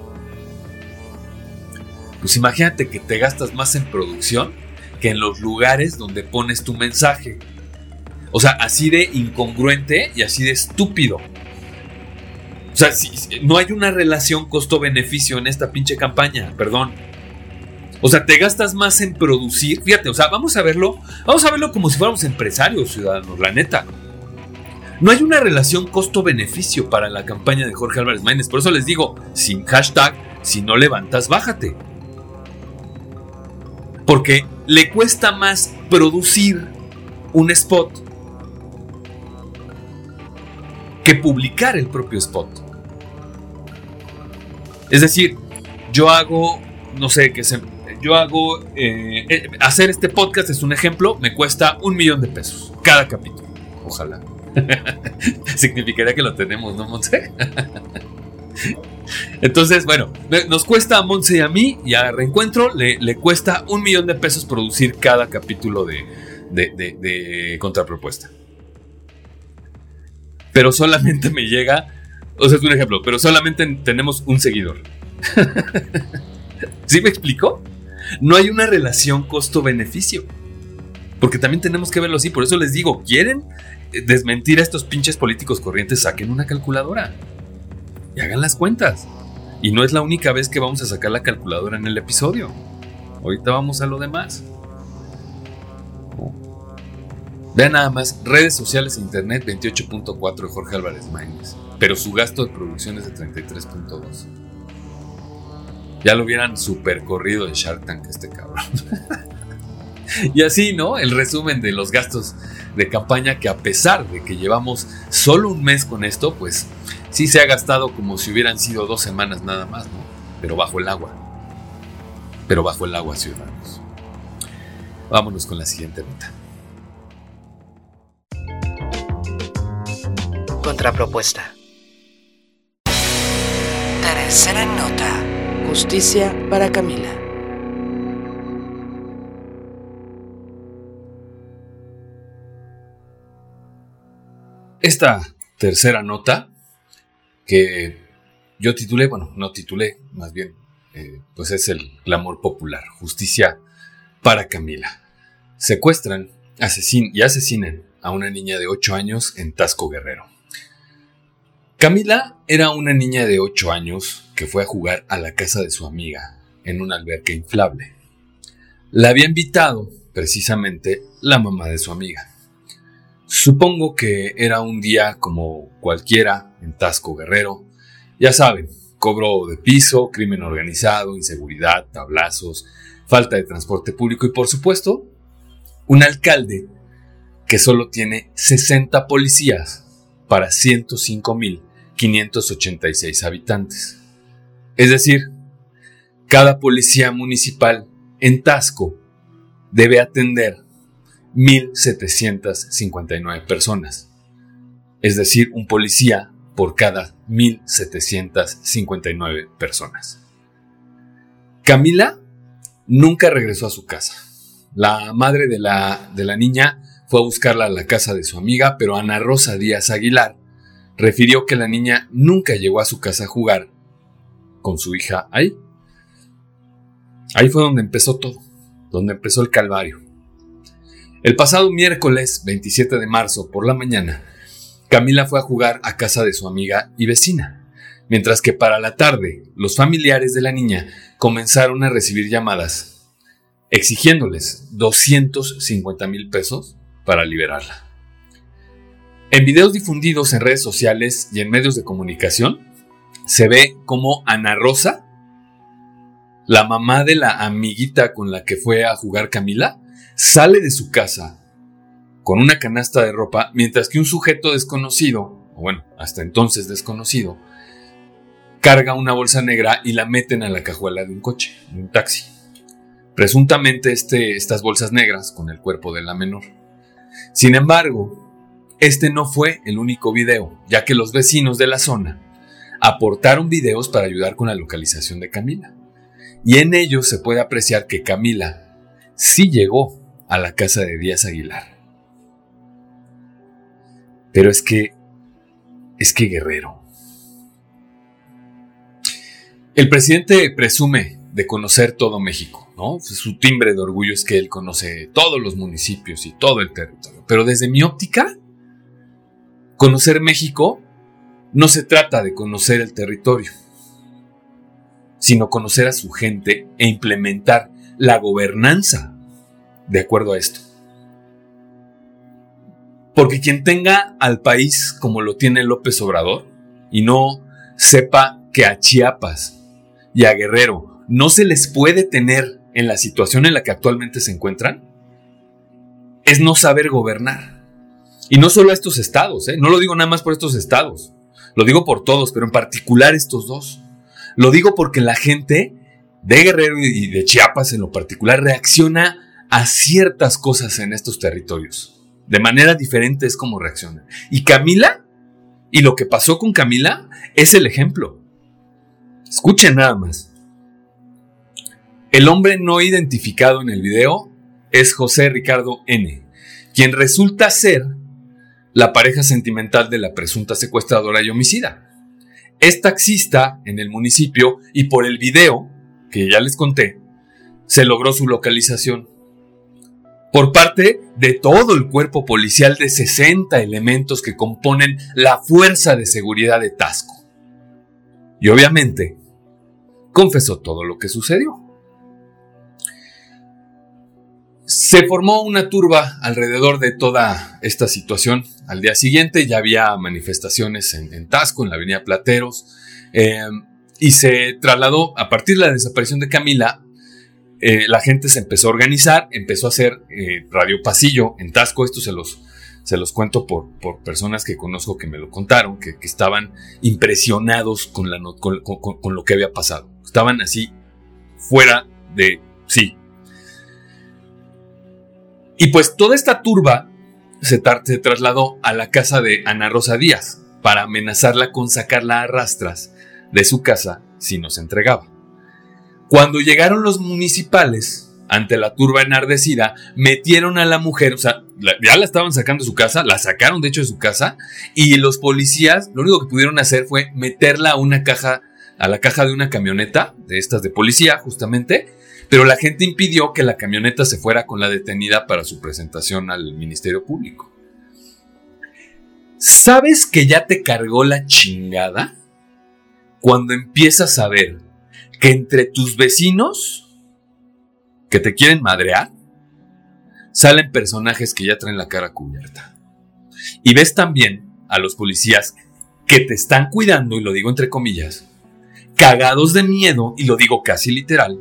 Pues imagínate que te gastas más en producción que en los lugares donde pones tu mensaje. O sea, así de incongruente y así de estúpido. O sea, no hay una relación costo-beneficio en esta pinche campaña, perdón. O sea, te gastas más en producir. Fíjate, o sea, vamos a verlo como si fuéramos empresarios, ciudadanos, la neta. No hay una relación costo-beneficio para la campaña de Jorge Álvarez Maínez. Por eso les digo, sin hashtag, si no levantas, bájate. Porque le cuesta más producir un spot que publicar el propio spot. Es decir, yo hago, no sé, hacer este podcast es un ejemplo, me cuesta $1,000,000 cada capítulo. Ojalá. Significaría que lo tenemos, ¿no, Monse? Entonces, bueno, nos cuesta a Monse y a mí, y a Reencuentro le cuesta $1,000,000 producir cada capítulo de Contrapropuesta. Pero solamente me llega, o sea, es un ejemplo, pero solamente tenemos un seguidor. ¿Sí me explico? No hay una relación costo-beneficio. Porque también tenemos que verlo así. Por eso les digo, ¿quieren desmentir a estos pinches políticos corrientes? Saquen una calculadora y hagan las cuentas. Y no es la única vez que vamos a sacar la calculadora en el episodio. Ahorita vamos a lo demás. Vean nada más, redes sociales e internet 28.4 de Jorge Álvarez Maínez, pero su gasto de producción es de 33.2. Ya lo hubieran super corrido de Shark Tank este cabrón. Y así, ¿no? El resumen de los gastos de campaña, que a pesar de que llevamos solo un mes con esto, pues sí se ha gastado como si hubieran sido 2 semanas nada más, ¿no? Pero bajo el agua, ciudadanos. Vámonos con la siguiente nota. Contrapropuesta. Tercera nota. Justicia para Camila. Esta tercera nota, que yo titulé, más bien, pues es el clamor popular. Justicia para Camila. Secuestran, asesinan a una niña de 8 años en Tasco, Guerrero. Camila era una niña de 8 años que fue a jugar a la casa de su amiga en una alberca inflable. La había invitado precisamente la mamá de su amiga. Supongo que era un día como cualquiera en Tasco, Guerrero. Ya saben, cobro de piso, crimen organizado, inseguridad, tablazos, falta de transporte público y, por supuesto, un alcalde que solo tiene 60 policías para 105.586 habitantes. Es decir, cada policía municipal en Tasco debe atender 1,759 personas. Es decir, un policía por cada 1,759 personas. Camila nunca regresó a su casa. La madre de la niña fue a buscarla a la casa de su amiga, pero Ana Rosa Díaz Aguilar refirió que la niña nunca llegó a su casa a jugar con su hija ahí. Ahí fue donde empezó todo, donde empezó el calvario. El pasado miércoles 27 de marzo por la mañana, Camila fue a jugar a casa de su amiga y vecina, mientras que para la tarde los familiares de la niña comenzaron a recibir llamadas exigiéndoles 250,000 pesos para liberarla. En videos difundidos en redes sociales y en medios de comunicación, se ve cómo Ana Rosa, la mamá de la amiguita con la que fue a jugar Camila, sale de su casa con una canasta de ropa, mientras que un sujeto desconocido, o bueno, hasta entonces desconocido, carga una bolsa negra y la meten a la cajuela de un coche, de un taxi. Presuntamente estas bolsas negras con el cuerpo de la menor. Sin embargo, este no fue el único video, ya que los vecinos de la zona aportaron videos para ayudar con la localización de Camila. Y en ellos se puede apreciar que Camila sí llegó a la casa de Díaz Aguilar. Pero es que Guerrero. El presidente presume de conocer todo México, ¿no? Su timbre de orgullo es que él conoce todos los municipios y todo el territorio. Pero desde mi óptica, conocer México no se trata de conocer el territorio, sino conocer a su gente e implementar la gobernanza de acuerdo a esto. Porque quien tenga al país como lo tiene López Obrador y no sepa que a Chiapas y a Guerrero no se les puede tener en la situación en la que actualmente se encuentran, es no saber gobernar. Y no solo a estos estados, no lo digo nada más por estos estados, lo digo por todos, pero en particular estos dos. Lo digo porque la gente de Guerrero y de Chiapas en lo particular reacciona a ciertas cosas en estos territorios. De manera diferente es como reacciona. Y Camila, y lo que pasó con Camila, es el ejemplo. Escuchen nada más. El hombre no identificado en el video es José Ricardo N., quien resulta ser la pareja sentimental de la presunta secuestradora y homicida. Es taxista en el municipio y por el video, que ya les conté, se logró su localización. Por parte de todo el cuerpo policial de 60 elementos que componen la Fuerza de Seguridad de Taxco. Y obviamente, confesó todo lo que sucedió. Se formó una turba alrededor de toda esta situación. Al día siguiente ya había manifestaciones en Taxco, en la avenida Plateros, y se trasladó, a partir de la desaparición de Camila, la gente se empezó a organizar, empezó a hacer radio pasillo en Taxco. Esto se los cuento por personas que conozco que me lo contaron, que estaban impresionados con lo que había pasado. Estaban así, fuera de sí. Y pues toda esta turba se trasladó a la casa de Ana Rosa Díaz para amenazarla con sacarla a rastras de su casa si no se entregaba. Cuando llegaron los municipales, ante la turba enardecida, metieron a la mujer, o sea, ya la estaban sacando de su casa, la sacaron de hecho de su casa, y los policías lo único que pudieron hacer fue meterla a la caja de una camioneta, de estas de policía justamente, pero la gente impidió que la camioneta se fuera con la detenida para su presentación al Ministerio Público. ¿Sabes que ya te cargó la chingada? Cuando empiezas a ver que entre tus vecinos que te quieren madrear, salen personajes que ya traen la cara cubierta. Y ves también a los policías que te están cuidando, y lo digo entre comillas, cagados de miedo, y lo digo casi literal.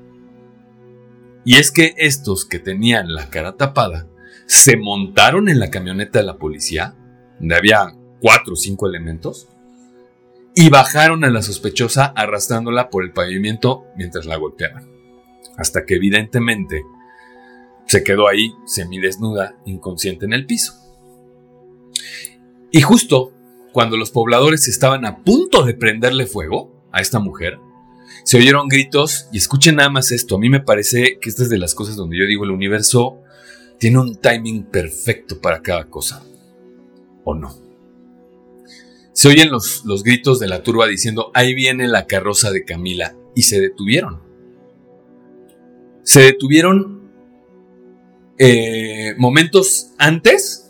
Y es que estos que tenían la cara tapada se montaron en la camioneta de la policía, donde había 4 o 5 elementos, y bajaron a la sospechosa arrastrándola por el pavimento mientras la golpeaban, hasta que evidentemente se quedó ahí semidesnuda, inconsciente en el piso. Y justo cuando los pobladores estaban a punto de prenderle fuego a esta mujer, Se oyeron gritos y escuchen nada más esto. A mí me parece que esta es de las cosas donde yo digo el universo tiene un timing perfecto para cada cosa. ¿O no? Se oyen los gritos de la turba diciendo, ahí viene la carroza de Camila. Y se detuvieron. Se detuvieron momentos antes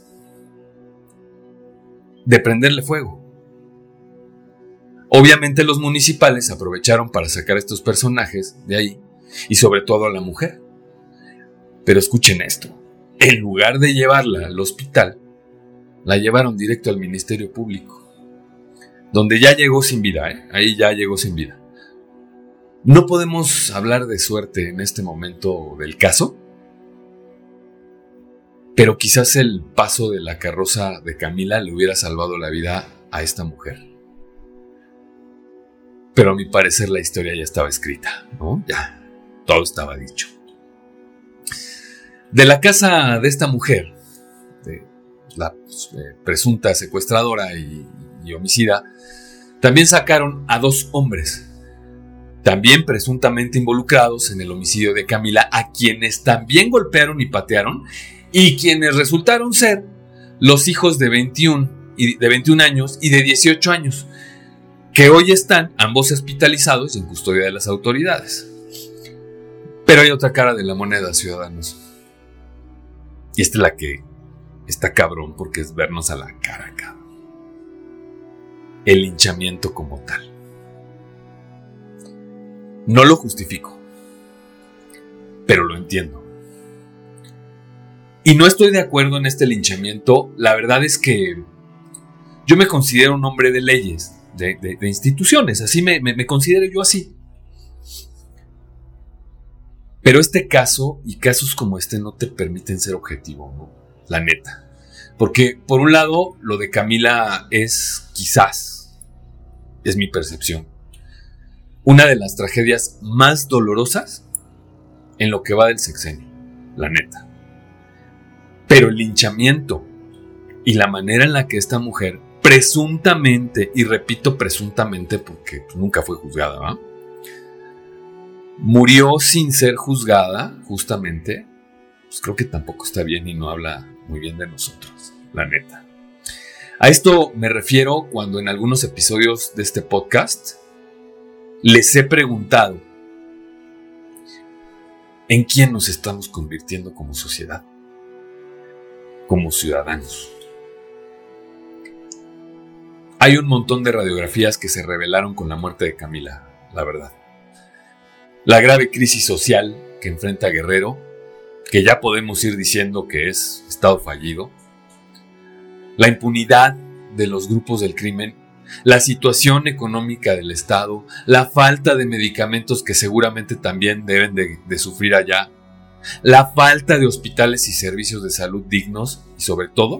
de prenderle fuego. Obviamente los municipales aprovecharon para sacar a estos personajes de ahí y sobre todo a la mujer. Pero escuchen esto. En lugar de llevarla al hospital, la llevaron directo al Ministerio Público, donde ya llegó sin vida, ahí ya llegó sin vida. No podemos hablar de suerte en este momento del caso, pero quizás el paso de la carroza de Camila le hubiera salvado la vida a esta mujer. Pero a mi parecer la historia ya estaba escrita, ¿no? Ya, todo estaba dicho. De la casa de esta mujer, de la presunta secuestradora y homicida, también sacaron a 2 hombres, también presuntamente involucrados en el homicidio de Camila, a quienes también golpearon y patearon, y quienes resultaron ser los hijos de 21 años y de 18 años, que hoy están ambos hospitalizados y en custodia de las autoridades. Pero hay otra cara de la moneda, ciudadanos. Y esta es la que está cabrón, porque es vernos a la cara, cabrón. El linchamiento como tal. No lo justifico, pero lo entiendo. Y no estoy de acuerdo en este linchamiento. La verdad es que yo me considero un hombre de leyes, de instituciones, así me considero yo así. Pero este caso y casos como este no te permiten ser objetivo, ¿no? La neta. Porque por un lado lo de Camila es mi percepción, una de las tragedias más dolorosas en lo que va del sexenio, la neta. Pero el linchamiento y la manera en la que esta mujer presuntamente, y repito presuntamente porque nunca fue juzgada, ¿va? Murió sin ser juzgada, justamente, pues creo que tampoco está bien y no habla muy bien de nosotros, la neta. A esto me refiero cuando en algunos episodios de este podcast les he preguntado en quién nos estamos convirtiendo como sociedad, como ciudadanos. Hay un montón de radiografías que se revelaron con la muerte de Camila, la verdad. La grave crisis social que enfrenta Guerrero, que ya podemos ir diciendo que es estado fallido, la impunidad de los grupos del crimen, la situación económica del Estado, la falta de medicamentos que seguramente también deben de sufrir allá, la falta de hospitales y servicios de salud dignos y sobre todo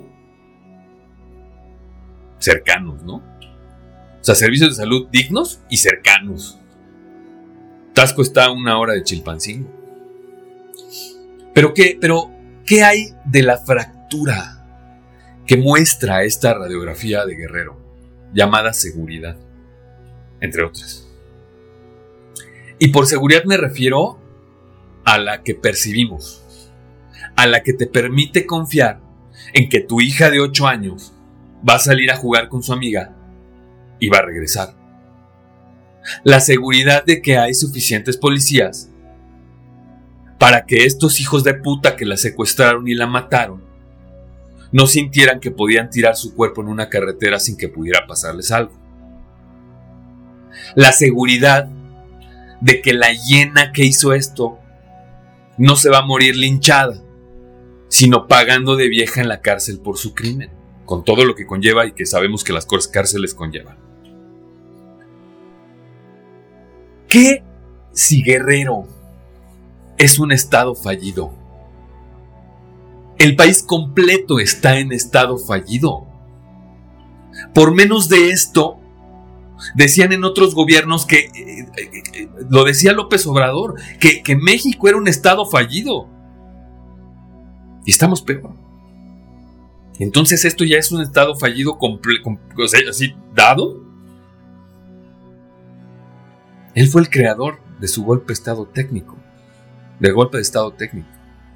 cercanos, ¿no? O sea, servicios de salud dignos y cercanos. Tasco está a 1 hora de Chilpancingo. ¿Pero qué hay de la fractura que muestra esta radiografía de Guerrero, llamada seguridad, entre otras? Y por seguridad me refiero a la que percibimos, a la que te permite confiar en que tu hija de 8 años va a salir a jugar con su amiga y va a regresar. La seguridad de que hay suficientes policías para que estos hijos de puta que la secuestraron y la mataron no sintieran que podían tirar su cuerpo en una carretera sin que pudiera pasarles algo. La seguridad de que la hiena que hizo esto no se va a morir linchada, sino pagando de vieja en la cárcel por su crimen, con todo lo que conlleva y que sabemos que las cárceles conllevan. ¿Qué si Guerrero es un estado fallido? El país completo está en estado fallido. Por menos de esto, decían en otros gobiernos que, lo decía López Obrador, que México era un estado fallido. Y estamos peor. Entonces esto ya es un estado fallido o sea, así dado. Él fue el creador de su golpe de estado técnico. Del golpe de estado técnico.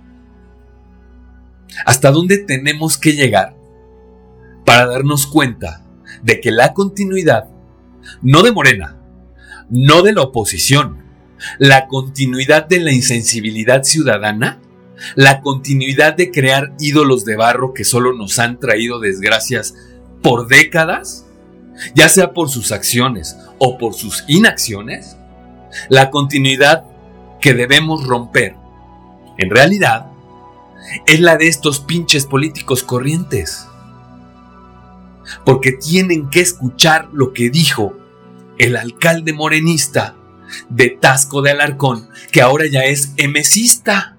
¿Hasta dónde tenemos que llegar para darnos cuenta de que la continuidad, no de Morena, no de la oposición, la continuidad de la insensibilidad ciudadana, la continuidad de crear ídolos de barro que solo nos han traído desgracias por décadas, ya sea por sus acciones o por sus inacciones, la continuidad que debemos romper, en realidad, es la de estos pinches políticos corrientes? Porque tienen que escuchar lo que dijo el alcalde morenista de Taxco de Alarcón, que ahora ya es emesista.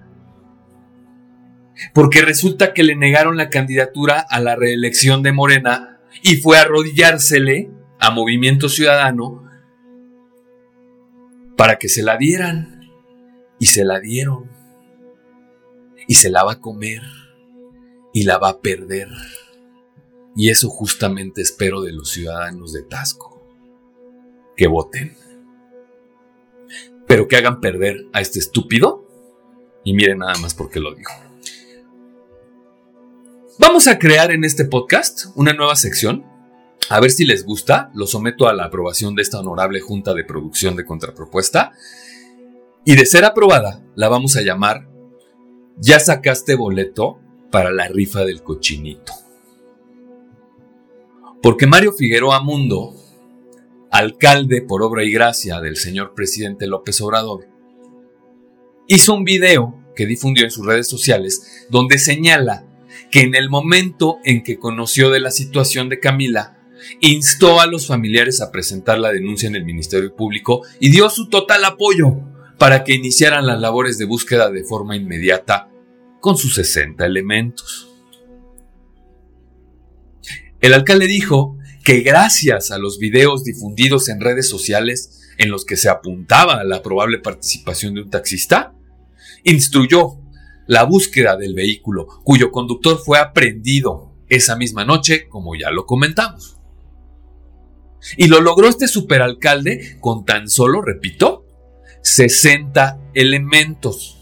Porque resulta que le negaron la candidatura a la reelección de Morena y fue a arrodillársele a Movimiento Ciudadano para que se la dieran. Y se la dieron. Y se la va a comer. Y la va a perder. Y eso justamente espero de los ciudadanos de Taxco. Que voten. Pero que hagan perder a este estúpido. Y miren nada más por qué lo digo. Vamos a crear en este podcast una nueva sección. A ver si les gusta. Lo someto a la aprobación de esta honorable Junta de Producción de Contrapropuesta. Y de ser aprobada, la vamos a llamar ¿Ya sacaste boleto para la rifa del cochinito? Porque Mario Figueroa Mundo, alcalde por obra y gracia del señor presidente López Obrador, hizo un video que difundió en sus redes sociales donde señala que en el momento en que conoció de la situación de Camila, instó a los familiares a presentar la denuncia en el Ministerio Público y dio su total apoyo para que iniciaran las labores de búsqueda de forma inmediata con sus 60 elementos. El alcalde dijo que gracias a los videos difundidos en redes sociales en los que se apuntaba a la probable participación de un taxista, instruyó la búsqueda del vehículo, cuyo conductor fue aprehendido esa misma noche, como ya lo comentamos. Y lo logró este superalcalde con tan solo, repito, 60 elementos.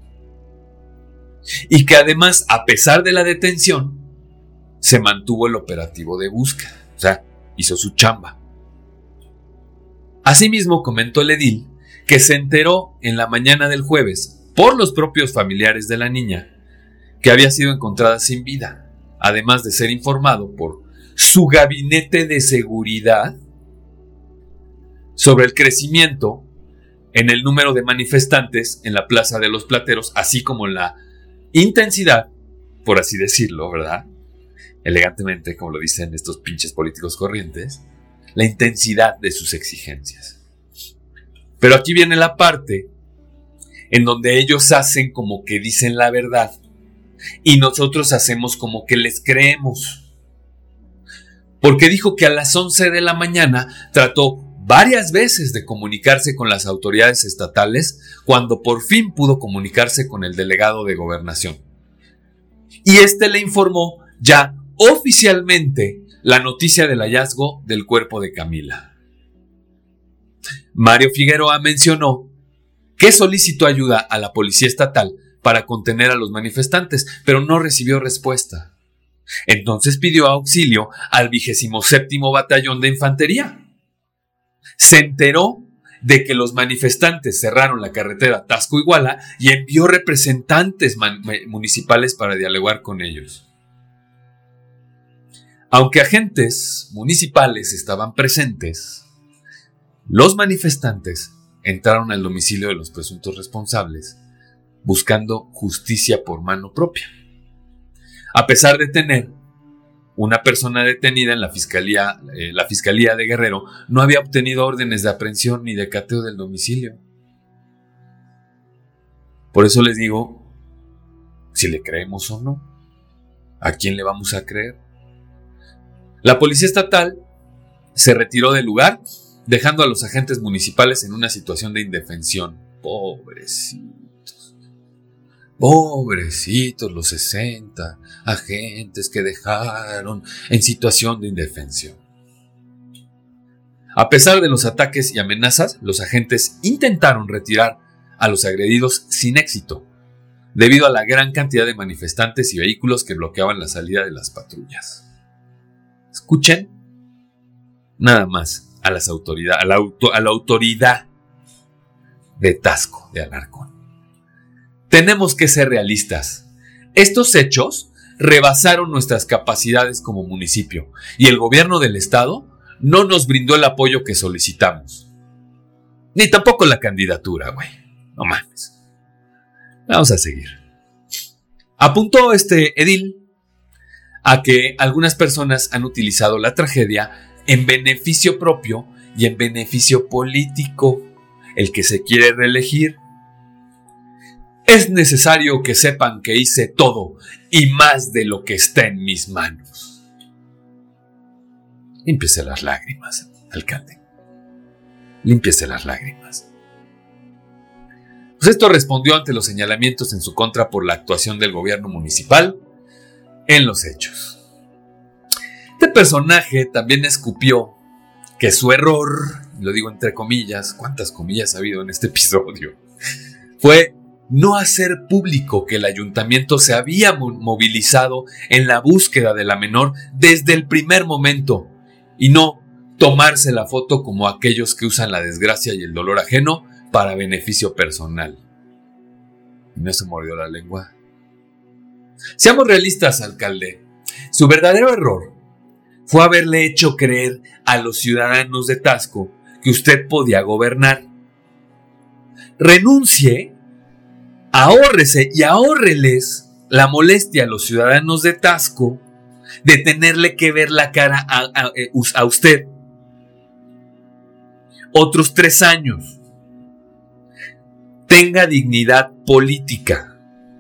Y que además, a pesar de la detención, se mantuvo el operativo de búsqueda. O sea, hizo su chamba. Asimismo, comentó el edil que se enteró en la mañana del jueves por los propios familiares de la niña que había sido encontrada sin vida, además de ser informado por su gabinete de seguridad sobre el crecimiento en el número de manifestantes en la Plaza de los Plateros, así como la intensidad, por así decirlo, ¿verdad? Elegantemente, como lo dicen estos pinches políticos corrientes, la intensidad de sus exigencias. Pero aquí viene la parte en donde ellos hacen como que dicen la verdad y nosotros hacemos como que les creemos. Porque dijo que a las 11 de la mañana trató varias veces de comunicarse con las autoridades estatales cuando por fin pudo comunicarse con el delegado de Gobernación. Y este le informó ya oficialmente la noticia del hallazgo del cuerpo de Camila. Mario Figueroa mencionó que solicitó ayuda a la policía estatal para contener a los manifestantes, pero no recibió respuesta. Entonces pidió auxilio al 27º Batallón de Infantería. Se enteró de que los manifestantes cerraron la carretera Taxco-Iguala y envió representantes municipales para dialogar con ellos. Aunque agentes municipales estaban presentes, los manifestantes entraron al domicilio de los presuntos responsables buscando justicia por mano propia. A pesar de tener una persona detenida en la Fiscalía de Guerrero, no había obtenido órdenes de aprehensión ni de cateo del domicilio. Por eso les digo, si le creemos o no, ¿a quién le vamos a creer? La policía estatal se retiró del lugar, dejando a los agentes municipales en una situación de indefensión. Pobrecitos los 60 agentes que dejaron en situación de indefensión. A pesar de los ataques y amenazas, los agentes intentaron retirar a los agredidos sin éxito, debido a la gran cantidad de manifestantes y vehículos que bloqueaban la salida de las patrullas. Escuchen nada más a la autoridad de Taxco de Alarcón. Tenemos que ser realistas. Estos hechos rebasaron nuestras capacidades como municipio y el gobierno del estado no nos brindó el apoyo que solicitamos. Ni tampoco la candidatura, güey. No mames. Vamos a seguir. Apuntó este edil a que algunas personas han utilizado la tragedia en beneficio propio y en beneficio político. El que se quiere reelegir. Es necesario que sepan que hice todo y más de lo que está en mis manos. Límpiese las lágrimas, alcalde. Límpiese las lágrimas. Pues esto respondió ante los señalamientos en su contra por la actuación del gobierno municipal en los hechos. Este personaje también escupió que su error, lo digo entre comillas, ¿cuántas comillas ha habido en este episodio? Fue no hacer público que el ayuntamiento se había movilizado en la búsqueda de la menor desde el primer momento y no tomarse la foto como aquellos que usan la desgracia y el dolor ajeno para beneficio personal. ¿Y no se mordió la lengua? Seamos realistas, alcalde. Su verdadero error fue haberle hecho creer a los ciudadanos de Taxco que usted podía gobernar. Renuncie, ahórrese y ahórreles la molestia a los ciudadanos de Taxco de tenerle que ver la cara a usted otros 3 años. Tenga dignidad política.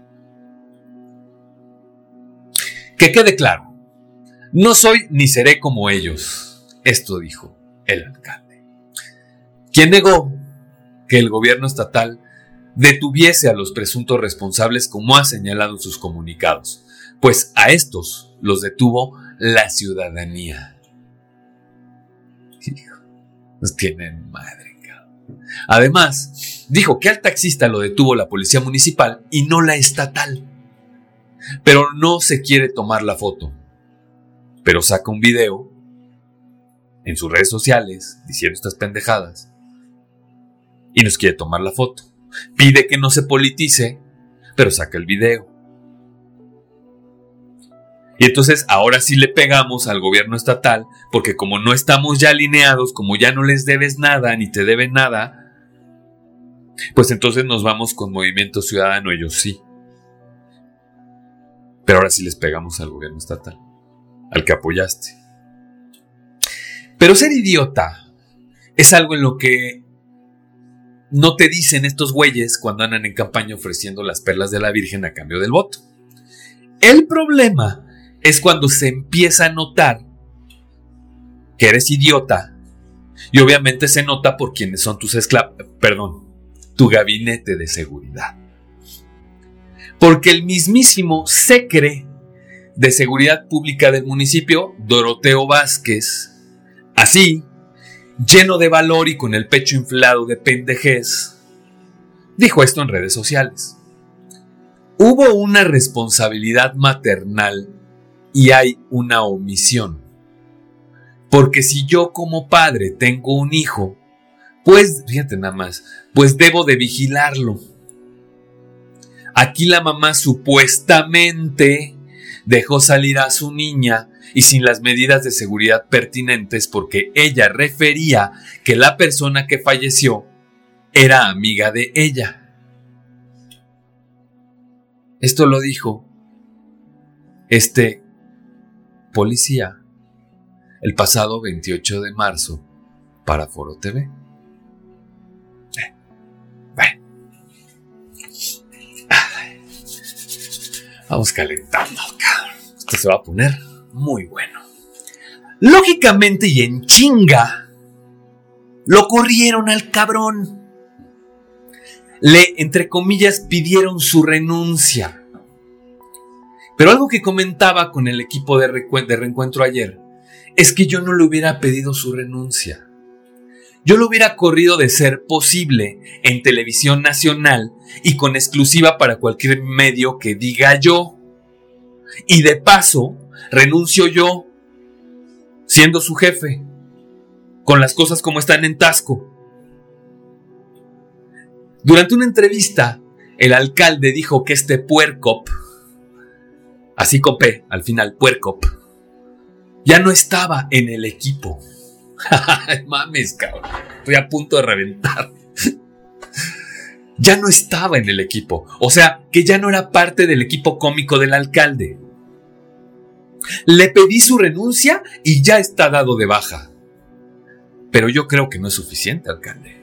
Que quede claro, no soy ni seré como ellos. Esto dijo el alcalde, quien negó que el gobierno estatal detuviese a los presuntos responsables como ha señalado en sus comunicados, pues a estos los detuvo la ciudadanía. Hijo, nos tienen madre, cabrón. Además, dijo que al taxista lo detuvo la policía municipal y no la estatal, pero no se quiere tomar la foto, pero saca un video en sus redes sociales diciendo estas pendejadas y nos quiere tomar la foto. Pide que no se politice, pero saca el video. Y entonces ahora sí le pegamos al gobierno estatal, porque como no estamos ya alineados, como ya no les debes nada, ni te deben nada, pues entonces nos vamos con Movimiento Ciudadano, ellos sí. Pero ahora sí les pegamos al gobierno estatal, al que apoyaste. Pero ser idiota es algo en lo que no te dicen estos güeyes cuando andan en campaña ofreciendo las perlas de la Virgen a cambio del voto. El problema es cuando se empieza a notar que eres idiota y obviamente se nota por quienes son tu gabinete de seguridad. Porque el mismísimo secre de Seguridad Pública del municipio, Doroteo Vázquez, así, lleno de valor y con el pecho inflado de pendejez, dijo esto en redes sociales. Hubo una responsabilidad maternal y hay una omisión. Porque si yo como padre tengo un hijo, pues, fíjate nada más, pues debo de vigilarlo. Aquí la mamá supuestamente dejó salir a su niña y sin las medidas de seguridad pertinentes porque ella refería que la persona que falleció era amiga de ella. Esto lo dijo este policía el pasado 28 de marzo para Foro TV. Bueno. Vamos calentando, cabrón. Esto se va a poner muy bueno. Lógicamente y en chinga, lo corrieron al cabrón. Le, entre comillas, pidieron su renuncia. Pero algo que comentaba con el equipo de reencuentro ayer es que yo no le hubiera pedido su renuncia. yo lo hubiera corrido de ser posible en televisión nacional y con exclusiva para cualquier medio que diga yo. Y de paso, renuncio yo, siendo su jefe, con las cosas como están en Taxco. Durante una entrevista, el alcalde dijo que este puercop, así con P, al final, puercop, ya no estaba en el equipo. Mames, cabrón, estoy a punto de reventar. Ya no estaba en el equipo, o sea, que ya no era parte del equipo cómico del alcalde. Le pedí su renuncia y ya está dado de baja. Pero yo creo que no es suficiente, alcalde.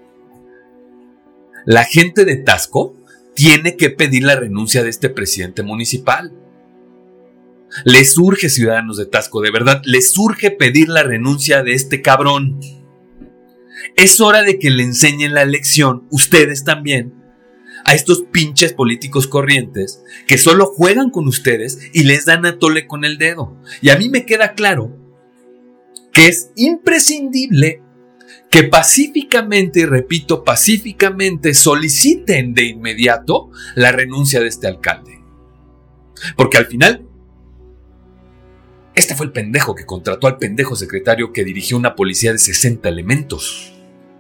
La gente de Taxco tiene que pedir la renuncia de este presidente municipal. Les urge, ciudadanos de Taxco, de verdad, les urge pedir la renuncia de este cabrón. Es hora de que le enseñen la lección, ustedes también, a estos pinches políticos corrientes que solo juegan con ustedes y les dan a tole con el dedo. Y a mí me queda claro que es imprescindible que pacíficamente, y repito, pacíficamente soliciten de inmediato la renuncia de este alcalde. Porque al final, este fue el pendejo que contrató al pendejo secretario que dirigió una policía de 60 elementos.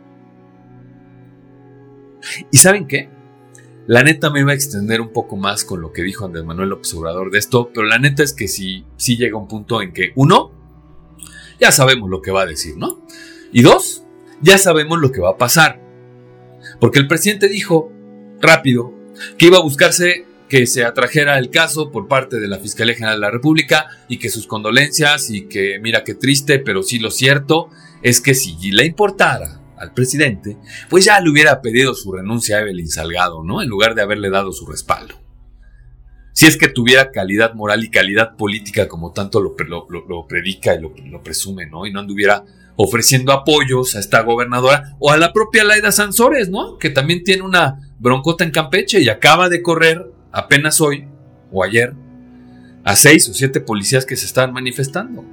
¿Y saben qué? La neta me iba a extender un poco más con lo que dijo Andrés Manuel López Obrador de esto, pero la neta es que sí llega un punto en que, uno, ya sabemos lo que va a decir, ¿no? Y dos, ya sabemos lo que va a pasar. Porque el presidente dijo, rápido, que iba a buscarse que se atrajera el caso por parte de la Fiscalía General de la República y que sus condolencias y que mira qué triste, pero sí lo cierto es que si le importara al presidente, pues ya le hubiera pedido su renuncia a Evelyn Salgado, ¿no? En lugar de haberle dado su respaldo. Si es que tuviera calidad moral y calidad política como tanto lo predica y lo presume, ¿no? Y no anduviera ofreciendo apoyos a esta gobernadora o a la propia Laida Sansores, ¿no? Que también tiene una broncota en Campeche y acaba de correr apenas hoy o ayer a 6 o 7 policías que se estaban manifestando.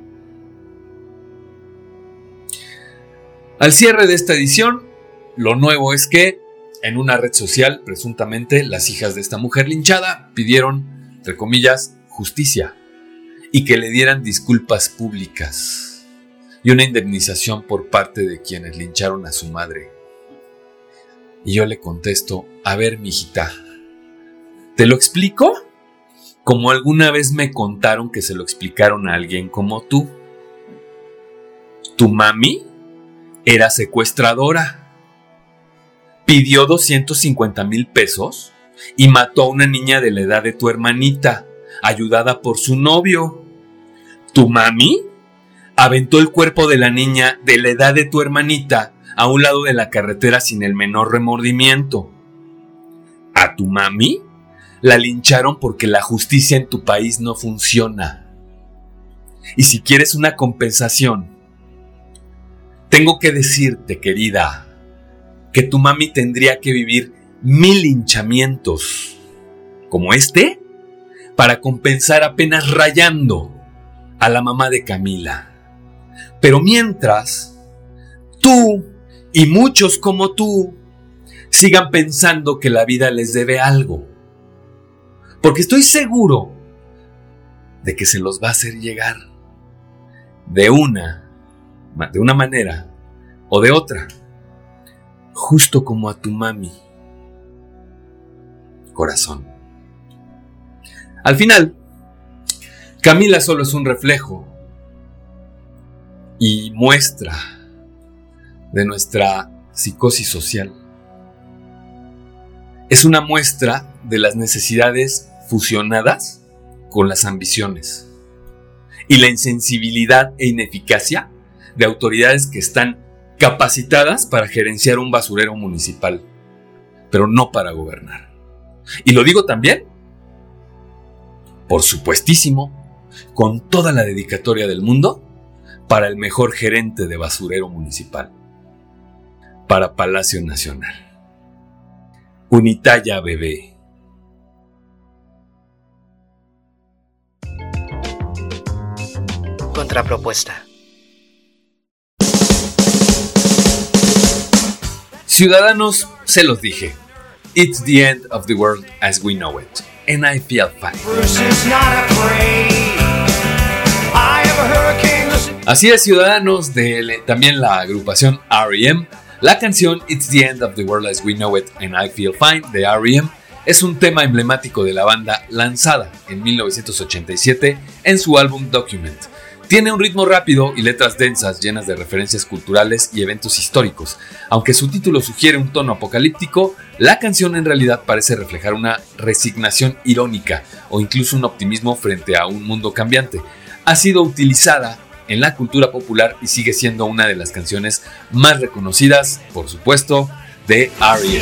Al cierre de esta edición, lo nuevo es que en una red social, presuntamente, las hijas de esta mujer linchada pidieron, entre comillas, justicia y que le dieran disculpas públicas y una indemnización por parte de quienes lincharon a su madre. Y yo le contesto, a ver, mijita, ¿te lo explico? Como alguna vez me contaron que se lo explicaron a alguien como tú. Tu mami era secuestradora. Pidió 250,000 pesos y mató a una niña de la edad de tu hermanita, ayudada por su novio. Tu mami aventó el cuerpo de la niña de la edad de tu hermanita a un lado de la carretera sin el menor remordimiento. A tu mami la lincharon porque la justicia en tu país no funciona. Y si quieres una compensación, tengo que decirte, querida, que tu mami tendría que vivir 1000 linchamientos como este para compensar apenas rayando a la mamá de Camila. Pero mientras, tú y muchos como tú sigan pensando que la vida les debe algo, porque estoy seguro de que se los va a hacer llegar de una manera o de otra, justo como a tu mami. Corazón. Al final, Camila solo es un reflejo y muestra de nuestra psicosis social. Es una muestra de las necesidades fusionadas con las ambiciones y la insensibilidad e ineficacia de autoridades que están capacitadas para gerenciar un basurero municipal, pero no para gobernar. Y lo digo también, por supuestísimo, con toda la dedicatoria del mundo, para el mejor gerente de basurero municipal, para Palacio Nacional. Unitaya bebé. Contrapropuesta. Ciudadanos, se los dije. It's the end of the world as we know it. And I feel fine. Así es, Ciudadanos, de también la agrupación R.E.M. La canción It's the end of the world as we know it and I feel fine de R.E.M. es un tema emblemático de la banda lanzada en 1987 en su álbum Document. Tiene un ritmo rápido y letras densas llenas de referencias culturales y eventos históricos. Aunque su título sugiere un tono apocalíptico, la canción en realidad parece reflejar una resignación irónica o incluso un optimismo frente a un mundo cambiante. Ha sido utilizada en la cultura popular y sigue siendo una de las canciones más reconocidas, por supuesto, de R.E.M.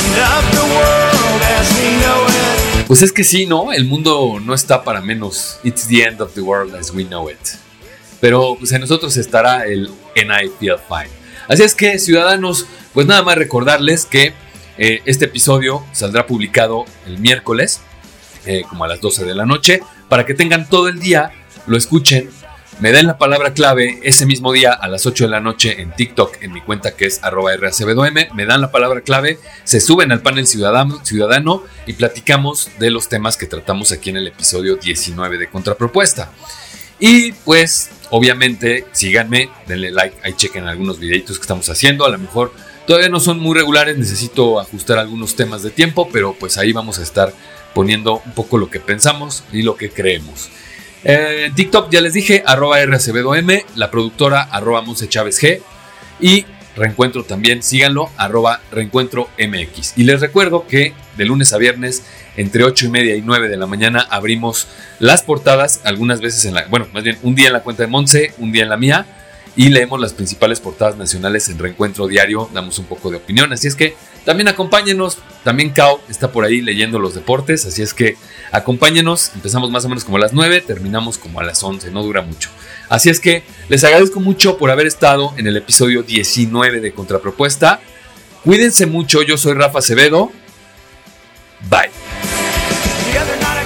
Pues es que sí, ¿no? El mundo no está para menos. It's the end of the world as we know it. Pero pues en nosotros estará el And I Feel Fine. Así es que, Ciudadanos, pues nada más recordarles que este episodio saldrá publicado el miércoles, como a las 12 de la noche, para que tengan todo el día, lo escuchen, me den la palabra clave ese mismo día a las 8 de la noche en TikTok, en mi cuenta que es @RAcebedom, me dan la palabra clave, se suben al panel ciudadano y platicamos de los temas que tratamos aquí en el episodio 19 de Contrapropuesta. Y pues, obviamente, síganme, denle like, ahí chequen algunos videitos que estamos haciendo, a lo mejor todavía no son muy regulares, necesito ajustar algunos temas de tiempo, pero pues ahí vamos a estar poniendo un poco lo que pensamos y lo que creemos. TikTok ya les dije, @RAcebedom, la productora @MonseChavesG y Reencuentro también, síganlo, @ReencuentroMX. Y les recuerdo que de lunes a viernes, entre 8:30 y 9 de la mañana, abrimos las portadas, algunas veces más bien un día en la cuenta de Monse, un día en la mía, y leemos las principales portadas nacionales en Reencuentro Diario, damos un poco de opinión, así es que también acompáñenos, también Kao está por ahí leyendo los deportes, así es que acompáñenos, empezamos más o menos como a las 9, terminamos como a las 11, no dura mucho. Así es que les agradezco mucho por haber estado en el episodio 19 de Contrapropuesta. Cuídense mucho, yo soy Rafa Acevedo. Bye.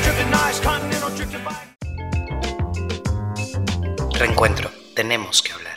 Reencuentro, tenemos que hablar.